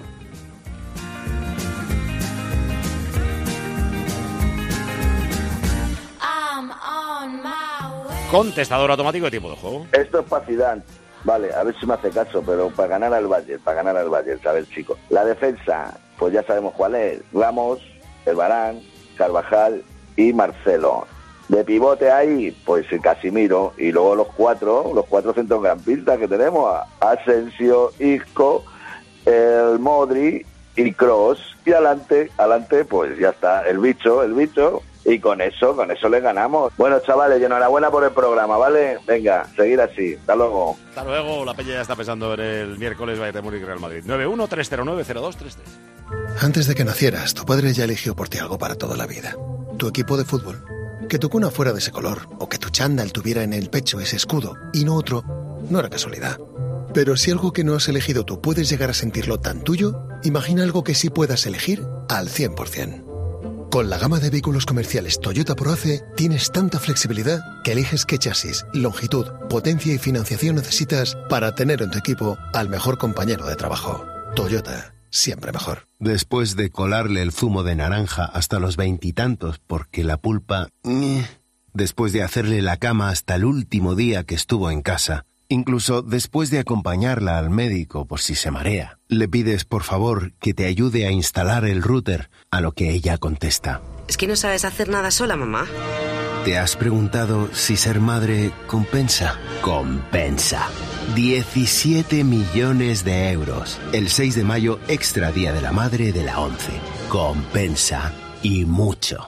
Contestador automático de tiempo de juego. Esto es para Zidane. Vale, a ver si me hace caso, pero para ganar al Bayern, para ganar al Bayern, a ver, chicos. La defensa, pues ya sabemos cuál es. Ramos, el Varane, Carvajal y Marcelo. De pivote ahí, pues Casimiro, y luego los cuatro, los cuatro centrocampistas que tenemos, Asensio, Isco, el Modri y Kroos, y adelante, adelante, pues ya está, el bicho, el bicho, y con eso, con eso le ganamos. Bueno, chavales, y enhorabuena por el programa, ¿vale? Venga, seguir así, hasta luego. Hasta luego, la peña ya está pensando en el miércoles Bayern de Múnich Real Madrid. nueve uno tres cero nueve cero dos tres tres. Antes de que nacieras, tu padre ya eligió por ti algo para toda la vida. Tu equipo de fútbol. Que tu cuna fuera de ese color, o que tu chándal tuviera en el pecho ese escudo, y no otro, no era casualidad. Pero si algo que no has elegido tú puedes llegar a sentirlo tan tuyo, imagina algo que sí puedas elegir al cien por ciento. Con la gama de vehículos comerciales Toyota ProAce tienes tanta flexibilidad que eliges qué chasis, longitud, potencia y financiación necesitas para tener en tu equipo al mejor compañero de trabajo. Toyota, siempre mejor. Después de colarle el zumo de naranja hasta los veintitantos porque la pulpa... Después de hacerle la cama hasta el último día que estuvo en casa, incluso después de acompañarla al médico por si se marea, le pides por favor que te ayude a instalar el router, a lo que ella contesta: ¿Es que no sabes hacer nada sola, mamá? ¿Te has preguntado si ser madre compensa? Compensa. diecisiete millones de euros. El seis de mayo, extra Día de la Madre de la ONCE. Compensa. Y mucho.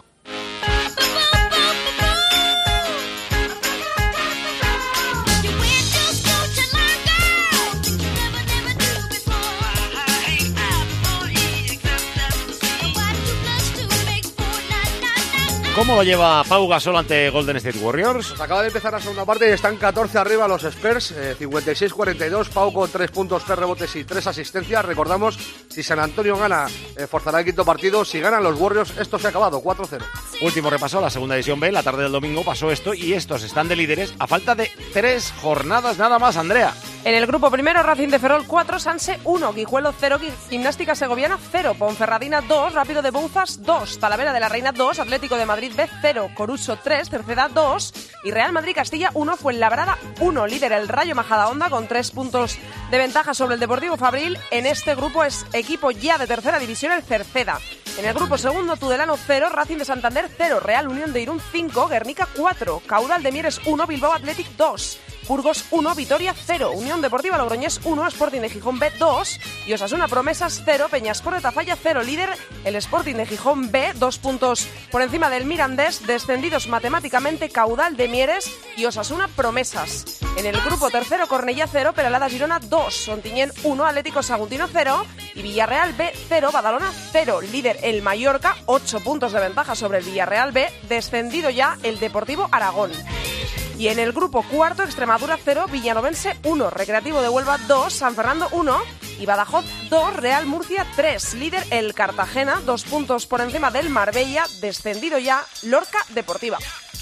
¿Cómo lo lleva Pau Gasol ante Golden State Warriors? Pues acaba de empezar la segunda parte y están catorce arriba los Spurs, eh, cincuenta y seis cuarenta y dos. Pau con tres puntos, tres rebotes y tres asistencias. Recordamos, si San Antonio gana, eh, forzará el quinto partido. Si ganan los Warriors, esto se ha acabado, cuatro cero. Último repaso a la segunda división B. La tarde del domingo pasó esto y estos están de líderes a falta de tres jornadas nada más, Andrea. En el grupo primero, Racing de Ferrol cuatro, Sanse uno, Guijuelo cero, Gimnástica Segoviana cero, Ponferradina dos, Rápido de Bouzas dos, Talavera de la Reina dos, Atlético de Madrid B cero, Coruso tres, Cerceda dos y Real Madrid Castilla uno, Fuenlabrada uno. Líder el Rayo Majadahonda con tres puntos de ventaja sobre el Deportivo Fabril. En este grupo es equipo ya de tercera división el Cerceda. En el grupo segundo, Tudelano cero, Racing de Santander cero, Real Unión de Irún cinco, Guernica cuatro, Caudal de Mieres uno, Bilbao Athletic dos, Burgos uno, Vitoria cero, Unión Deportiva Logroñés uno, Sporting de Gijón B dos y Osasuna Promesas cero, Peñaspor de Tafalla cero. Líder el Sporting de Gijón B, dos puntos por encima del Mirandés. Descendidos matemáticamente Caudal de Mieres y Osasuna Promesas. En el grupo tercero, Cornellá cero, Peralada Girona dos, Sontiñén uno, Atlético Saguntino cero y Villarreal B cero, Badalona cero. Líder el Mallorca, ocho puntos de ventaja sobre el Villarreal B. Descendido ya el Deportivo Aragón. Y en el grupo cuarto, Extremadura cero, Villanovense uno, Recreativo de Huelva dos, San Fernando uno y Badajoz dos, Real Murcia tres. Líder el Cartagena, dos puntos por encima del Marbella. Descendido ya Lorca Deportiva.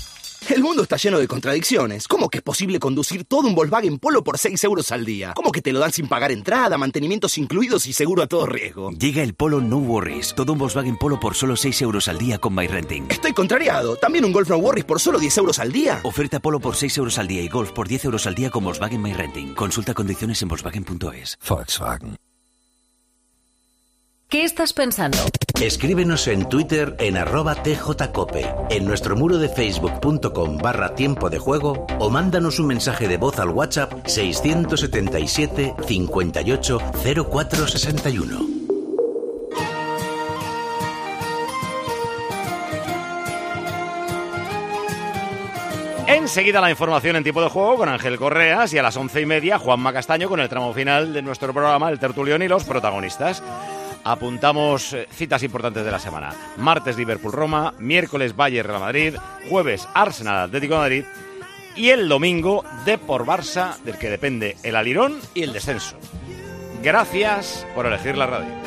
El mundo está lleno de contradicciones. ¿Cómo que es posible conducir todo un Volkswagen Polo por seis euros al día? ¿Cómo que te lo dan sin pagar entrada, mantenimientos incluidos y seguro a todo riesgo? Llega el Polo No Worries. Todo un Volkswagen Polo por solo seis euros al día con MyRenting. Estoy contrariado. ¿También un Golf No Worries por solo diez euros al día? Oferta Polo por seis euros al día y Golf por diez euros al día con Volkswagen MyRenting. Consulta condiciones en Volkswagen punto es. Volkswagen. ¿Qué estás pensando? Escríbenos en Twitter en arroba tjcope, en nuestro muro de facebook.com barra tiempo de juego o mándanos un mensaje de voz al WhatsApp seiscientos setenta y siete cincuenta y ocho cero cuatro sesenta y uno. Enseguida la información en tiempo de juego con Ángel Correas y a las once y media Juanma Castaño con el tramo final de nuestro programa El Tertulión y los protagonistas. Apuntamos citas importantes de la semana. Martes Liverpool-Roma, miércoles Bayern-Real Madrid, jueves Arsenal-Atlético de Madrid y el domingo Depor-Barça, del que depende el alirón y el descenso. Gracias por elegir la radio.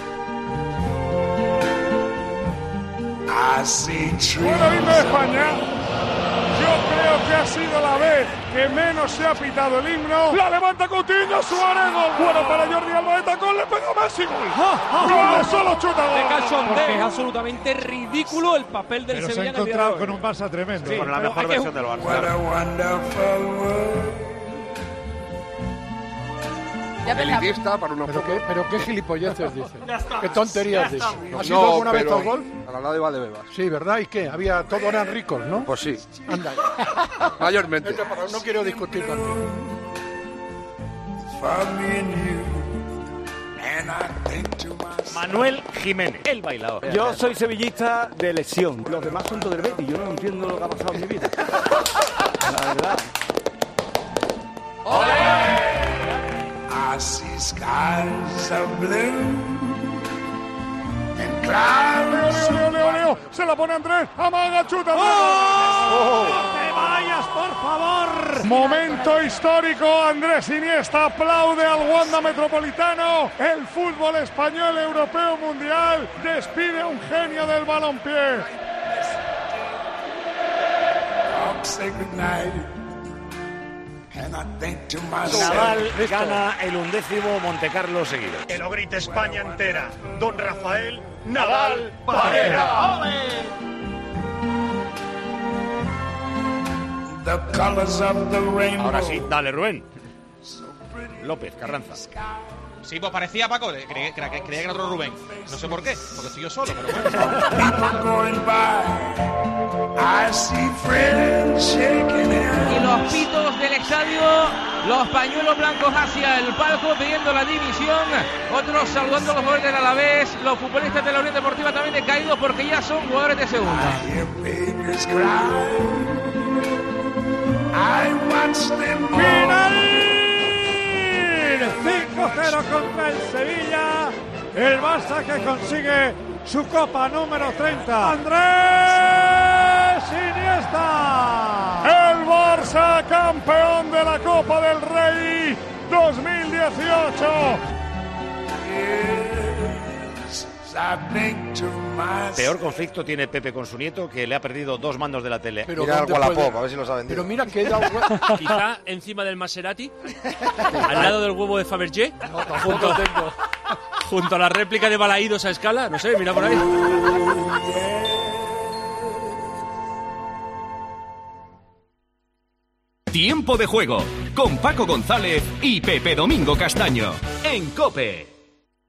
Bueno, himno de España. Yo creo que ha sido la vez que menos se ha pitado el himno. La levanta Coutinho, Suárez, gol. Bueno para Jordi Alba de tacón, le pega Messi, gol. ¡Ah, ah, solo chuta gol! De cachondeo. Porque es absolutamente ridículo el papel del Sevilla. Pero se ha encontrado con un Barça tremendo. Sí, con la mejor versión del Barça. elitista para unos ¿Pero pocos. qué, pero qué gilipolleces dice. ¿Qué tonterías dice? No, ¿Has ido alguna vez pero al golf? A la de Valdebebas. Sí, ¿verdad? ¿Y qué? Había, todos eran ricos, ¿no? Pues sí. Anda. Mayormente. Vete, pero no quiero discutir contigo. Manuel Jiménez, el bailador. Yo soy sevillista de elección. Los demás son todos del Betis. Yo no entiendo lo que ha pasado en mi vida. La verdad. I see skies of blue and clouds. Leo, Leo, Leo, Leo, se la pone Andrés, amaga, chuta. ¡Oh! ¡No te vayas, por favor! Momento histórico, Andrés Iniesta aplaude al Wanda Metropolitano. El fútbol español, europeo, mundial despide a un genio del balompié. Nadal gana el undécimo Montecarlo seguido. Que lo grite España entera. Don Rafael Nadal Parera. Ahora sí, dale, Rubén. López, Carranza. Sí, pues parecía Paco, creía, creía, creía que era otro Rubén. No sé por qué, porque estoy yo solo, pero bueno. Y los pitos del estadio, los pañuelos blancos hacia el palco pidiendo la división, otros saludando a los jugadores del Alavés, los futbolistas de la Unión Deportiva también decaídos porque ya son jugadores de segunda. ¡Final! cinco cero contra el Sevilla. El Barça que consigue su copa número treinta. ¡Andrés Iniesta! El Barça campeón de la Copa del Rey dos mil dieciocho. Peor conflicto tiene Pepe con su nieto, que le ha perdido dos mandos de la tele. Pero mira el Wallapop, a ver si lo saben. Pero mira que da quizá encima del Maserati, al lado del huevo de Fabergé, no, junto, junto a la réplica de Balaídos a escala, no sé, mira por ahí. Tiempo de juego con Paco González y Pepe Domingo Castaño en COPE.